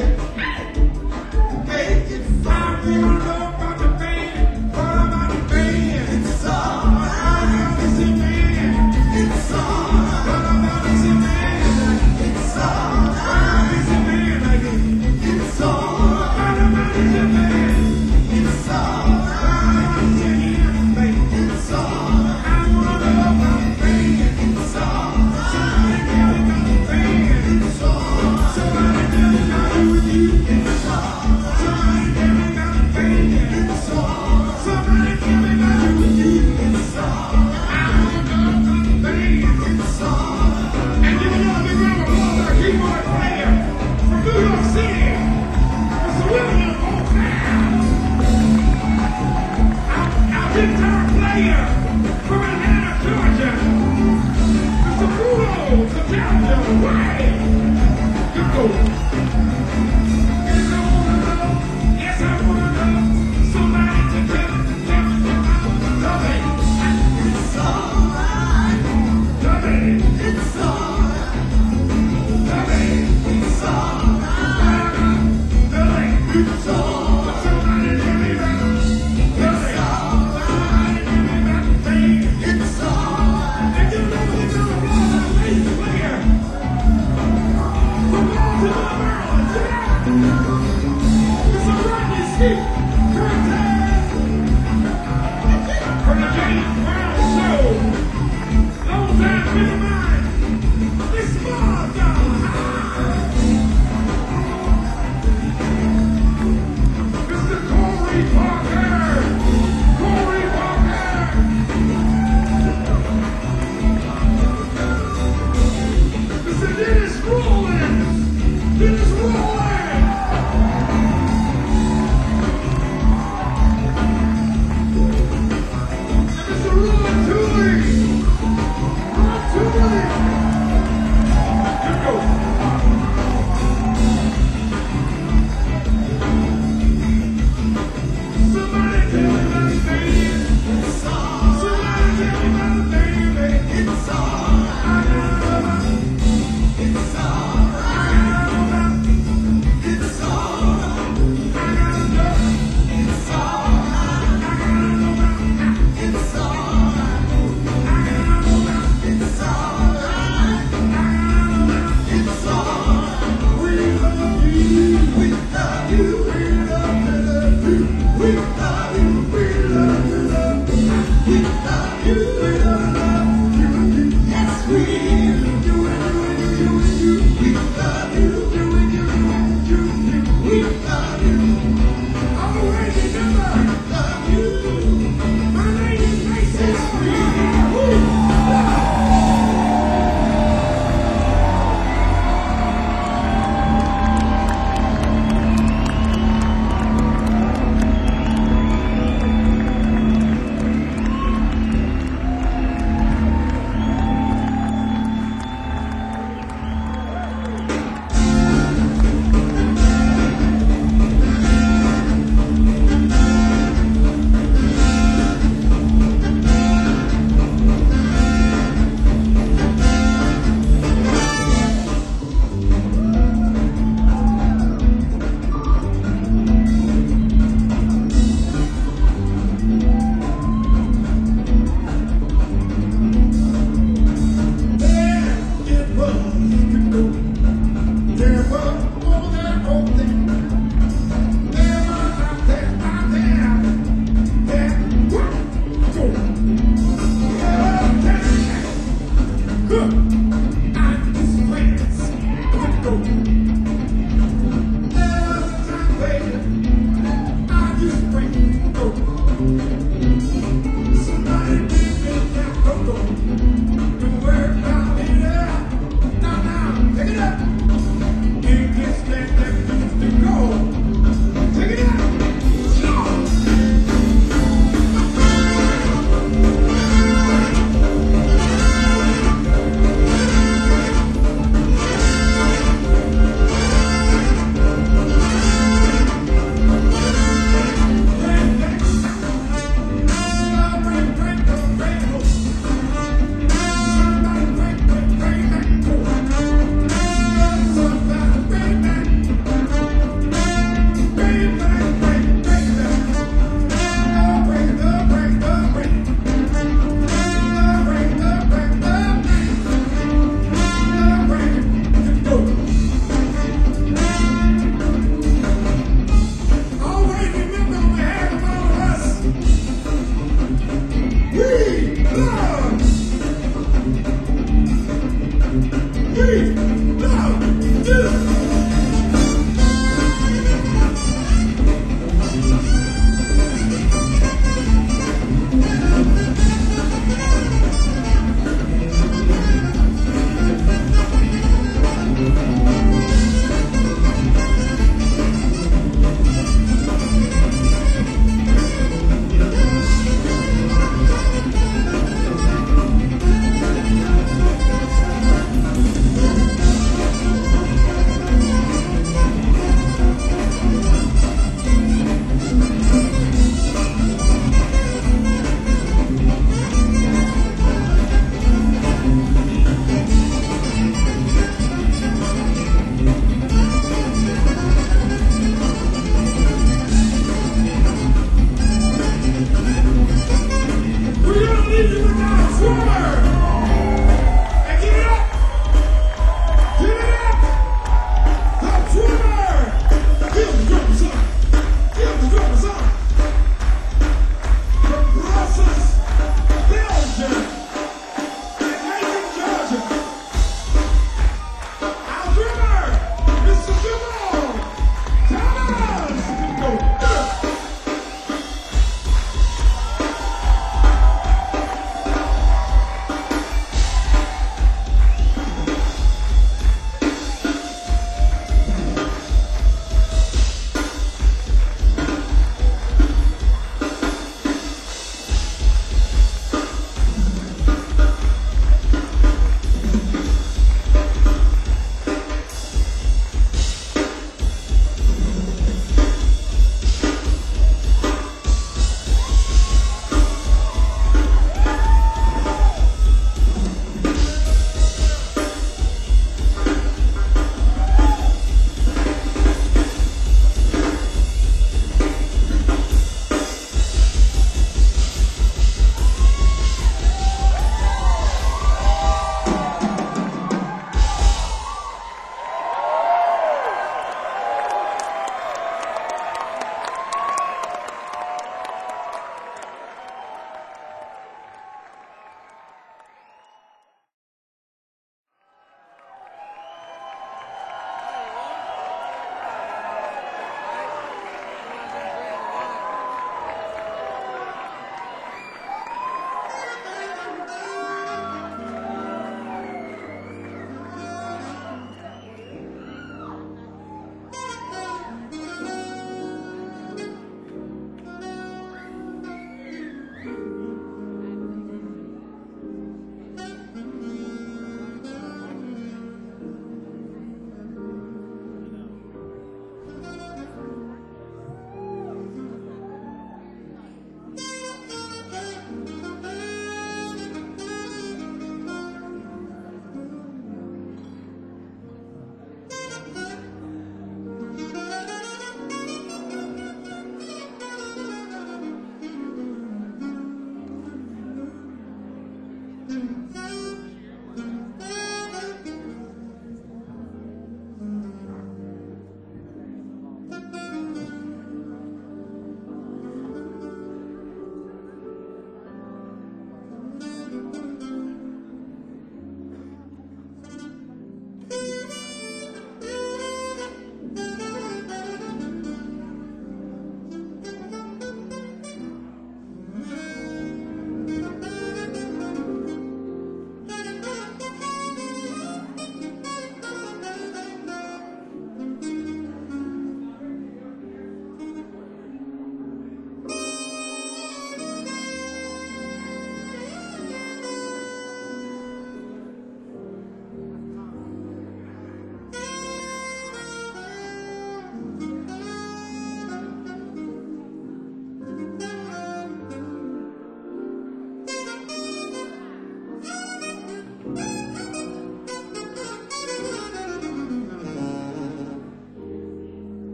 Make it funky. I wanna know about the band. What about the band? It's alright. It's a band. It's alright. What about it's a band? It's alright. It's a band again. It's alright. What about it's a band? It's alright. It's a band. It's alright. I wanna know about the band. It's alright. Somebody tell me about the band. It's alright. Somebody tell me about it with you. It's alright. Somebody tell me about the band. It's alright. Somebody tell me about it with you. It's alright. I wanna know about the band. It's alright. And give another big round of applause to our keyboard player from New York City, Mr. William O'Cloud. Our guitar player from Atlanta, Georgia, Mr. Bruno Zadelja. Way. You go. Yes, I wanna know. Yes, I wanna know. Somebody to tell me about the band. It's alright. The band. It's alright. The band. It's alright. The band. It's alright. Somebody tell me about the band. Somebody tell me about the band. It's alright. And give another big round of applause to our bass player from Baltimore, Maryland. Yeah. It's a Rodney Skeet. From the James Brown Show. Long time friend of mine. This small dog.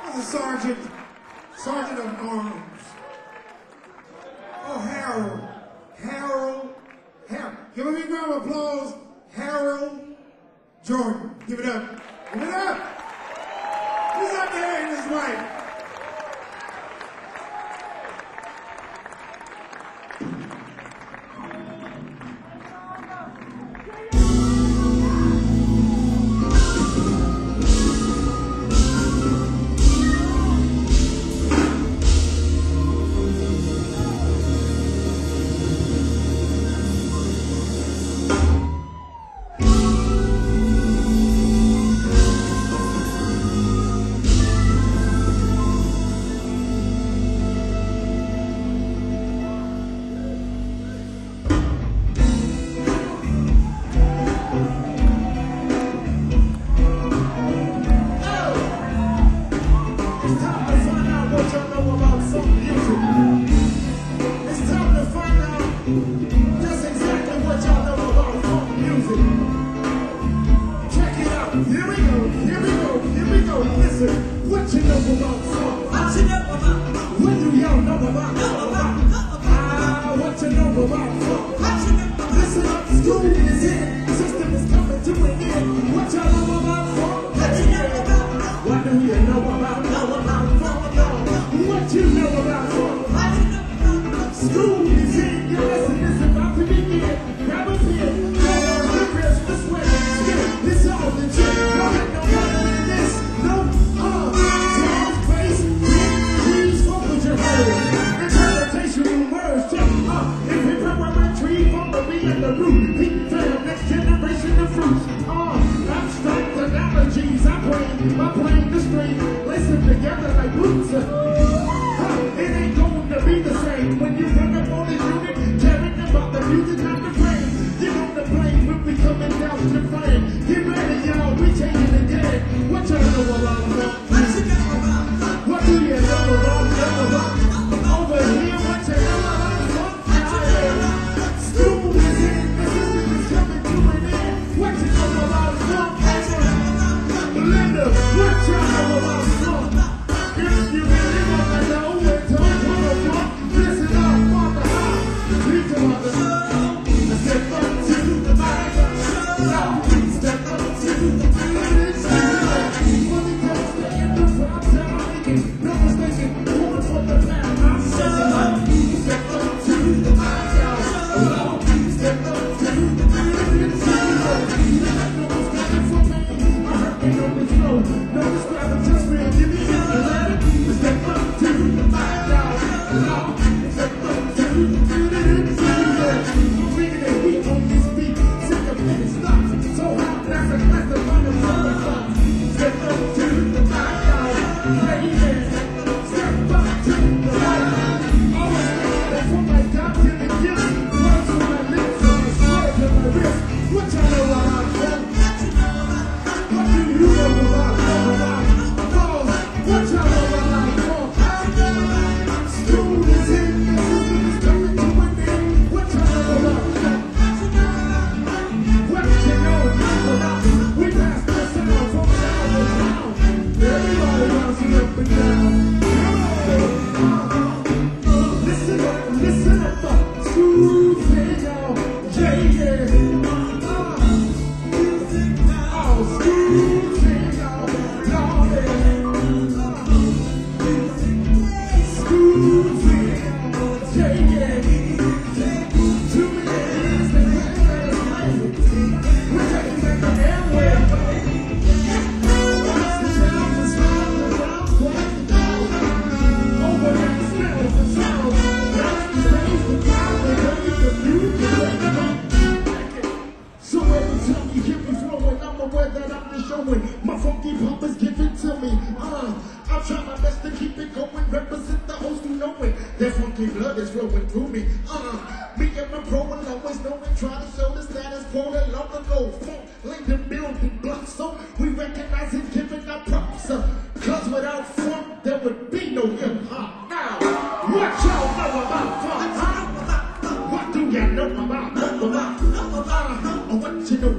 How's the sergeant of arms? Oh, Harold. Give a big round of applause, Harold Jordan. Give it up. Give it up. He's out there in his wife.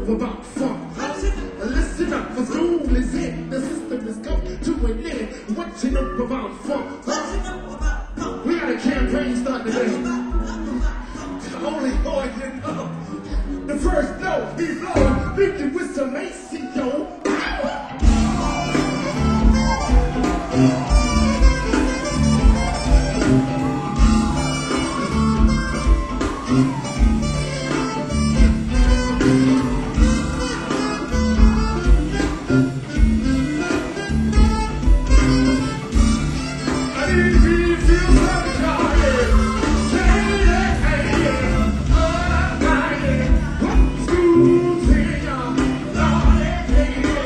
Listen up, for school is in. The system is come to an end. What What you know about funk? Huh? We got a campaign starting today. Only boy you know. The first note, he blowing, thinking with some AC, yo. School,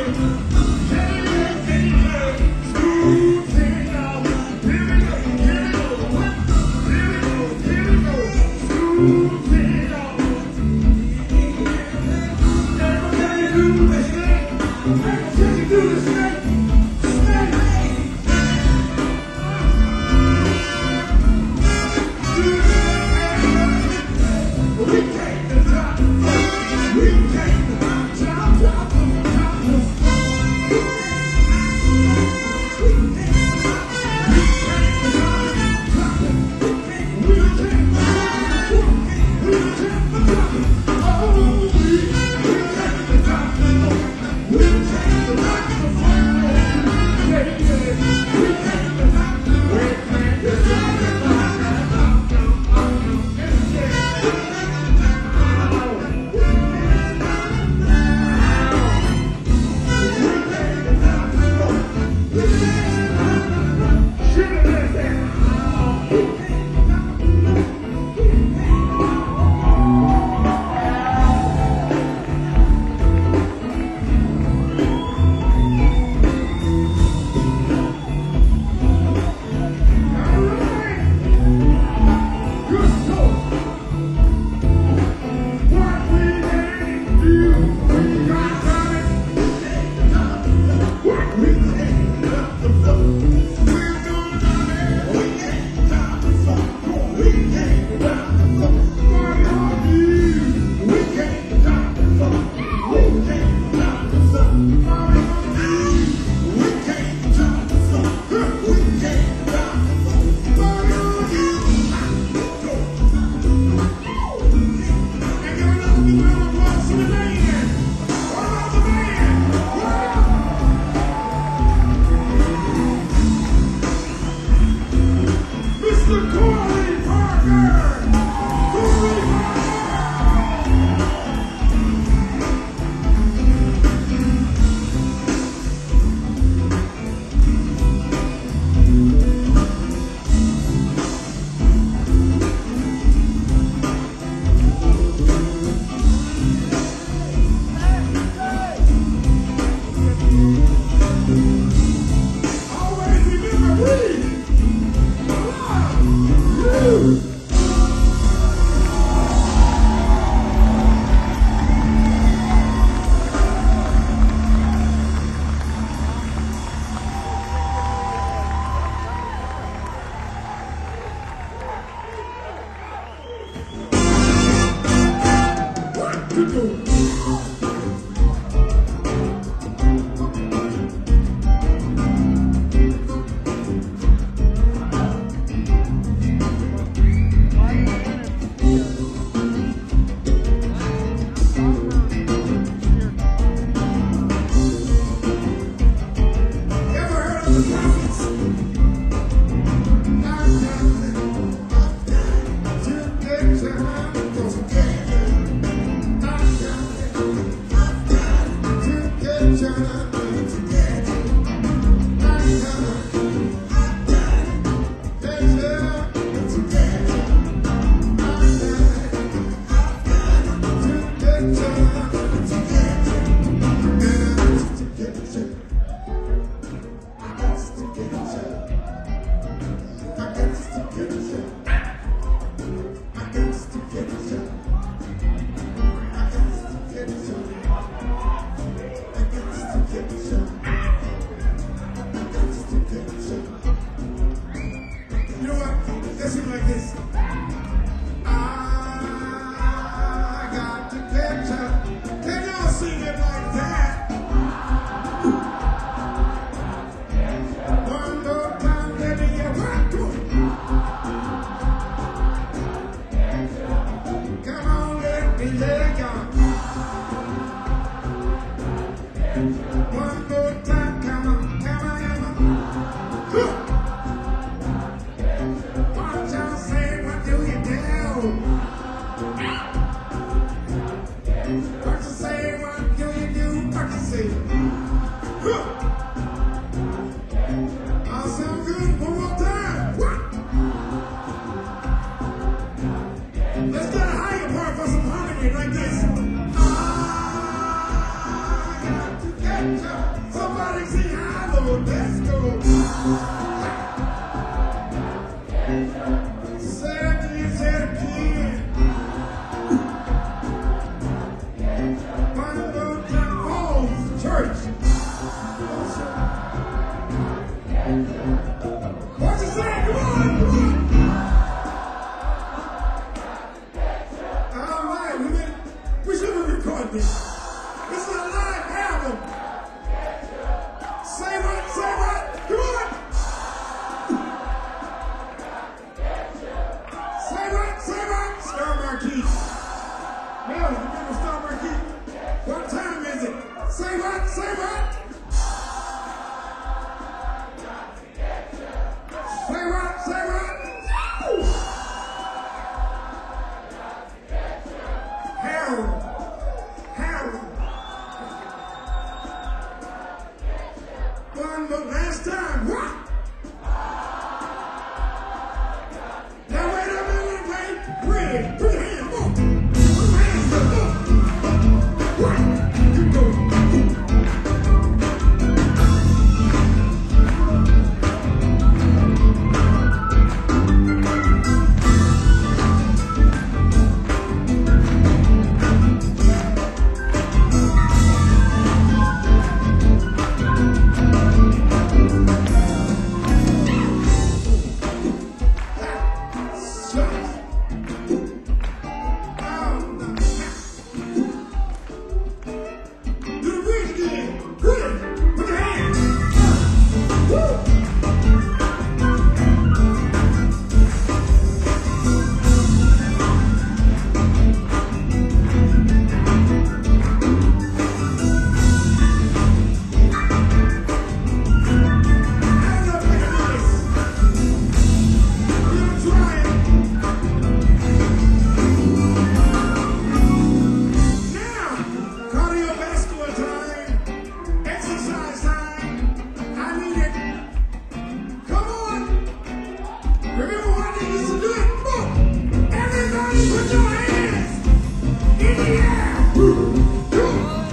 Remember what I used to do? Come on. Everybody put your hands in the air. Come on.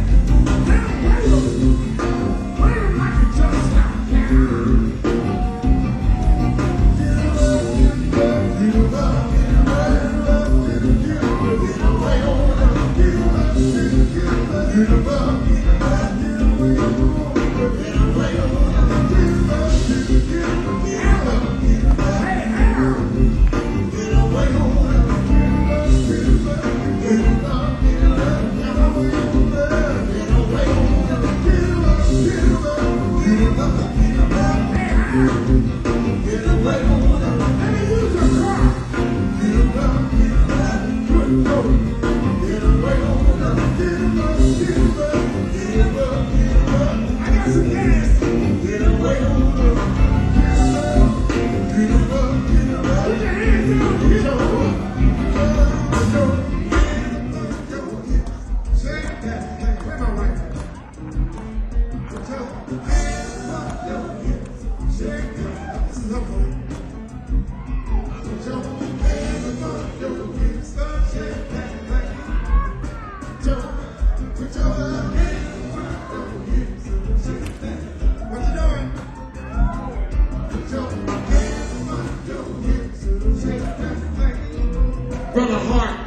Play it like you just got down. Brother Hart.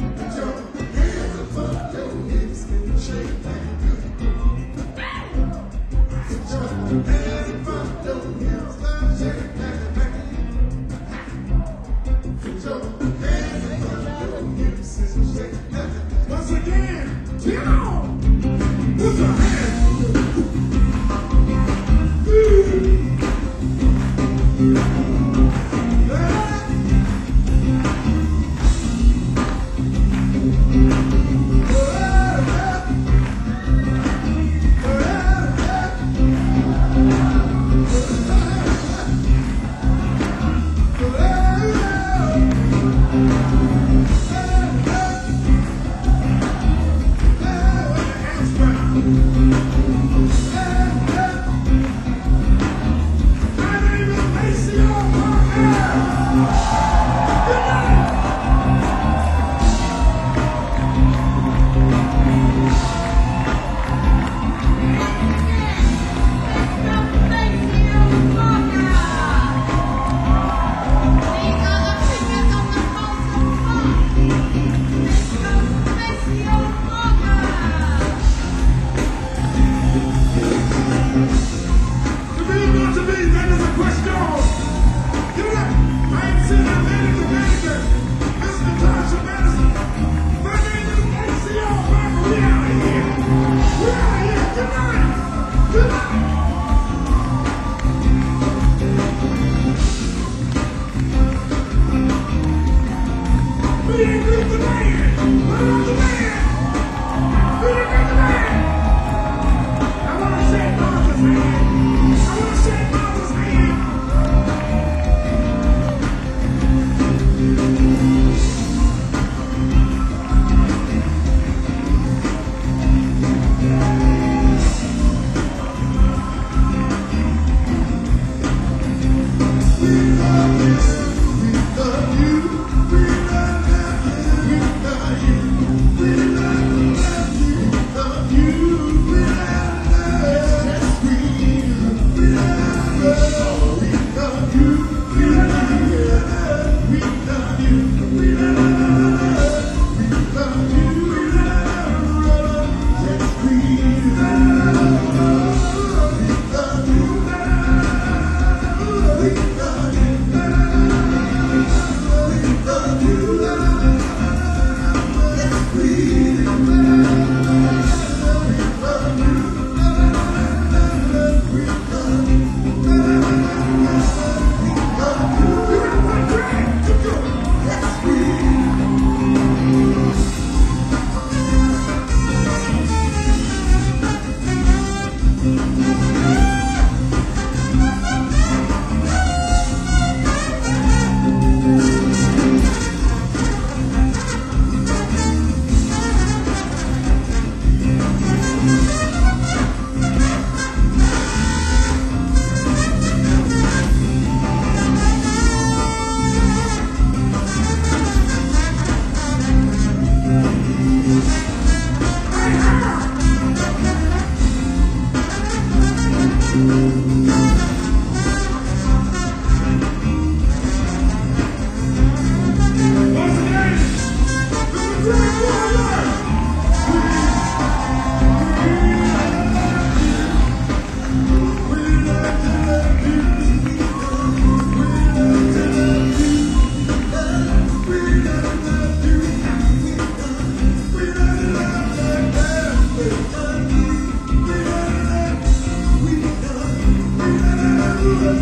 Once again, come on! Put your hands. My name is Maceo.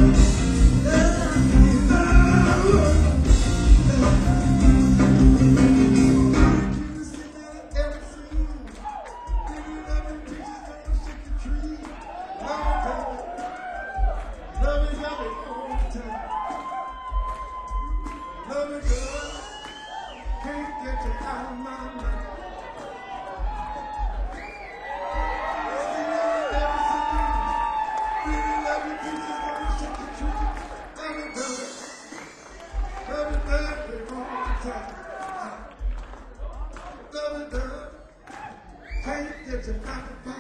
Can't get you out of my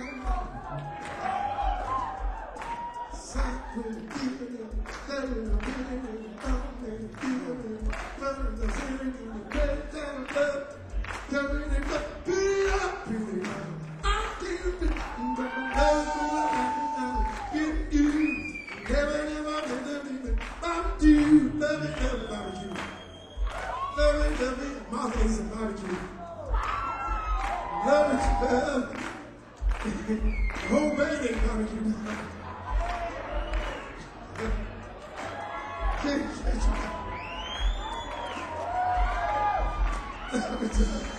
whole band ain't barbecue. Can't catch you.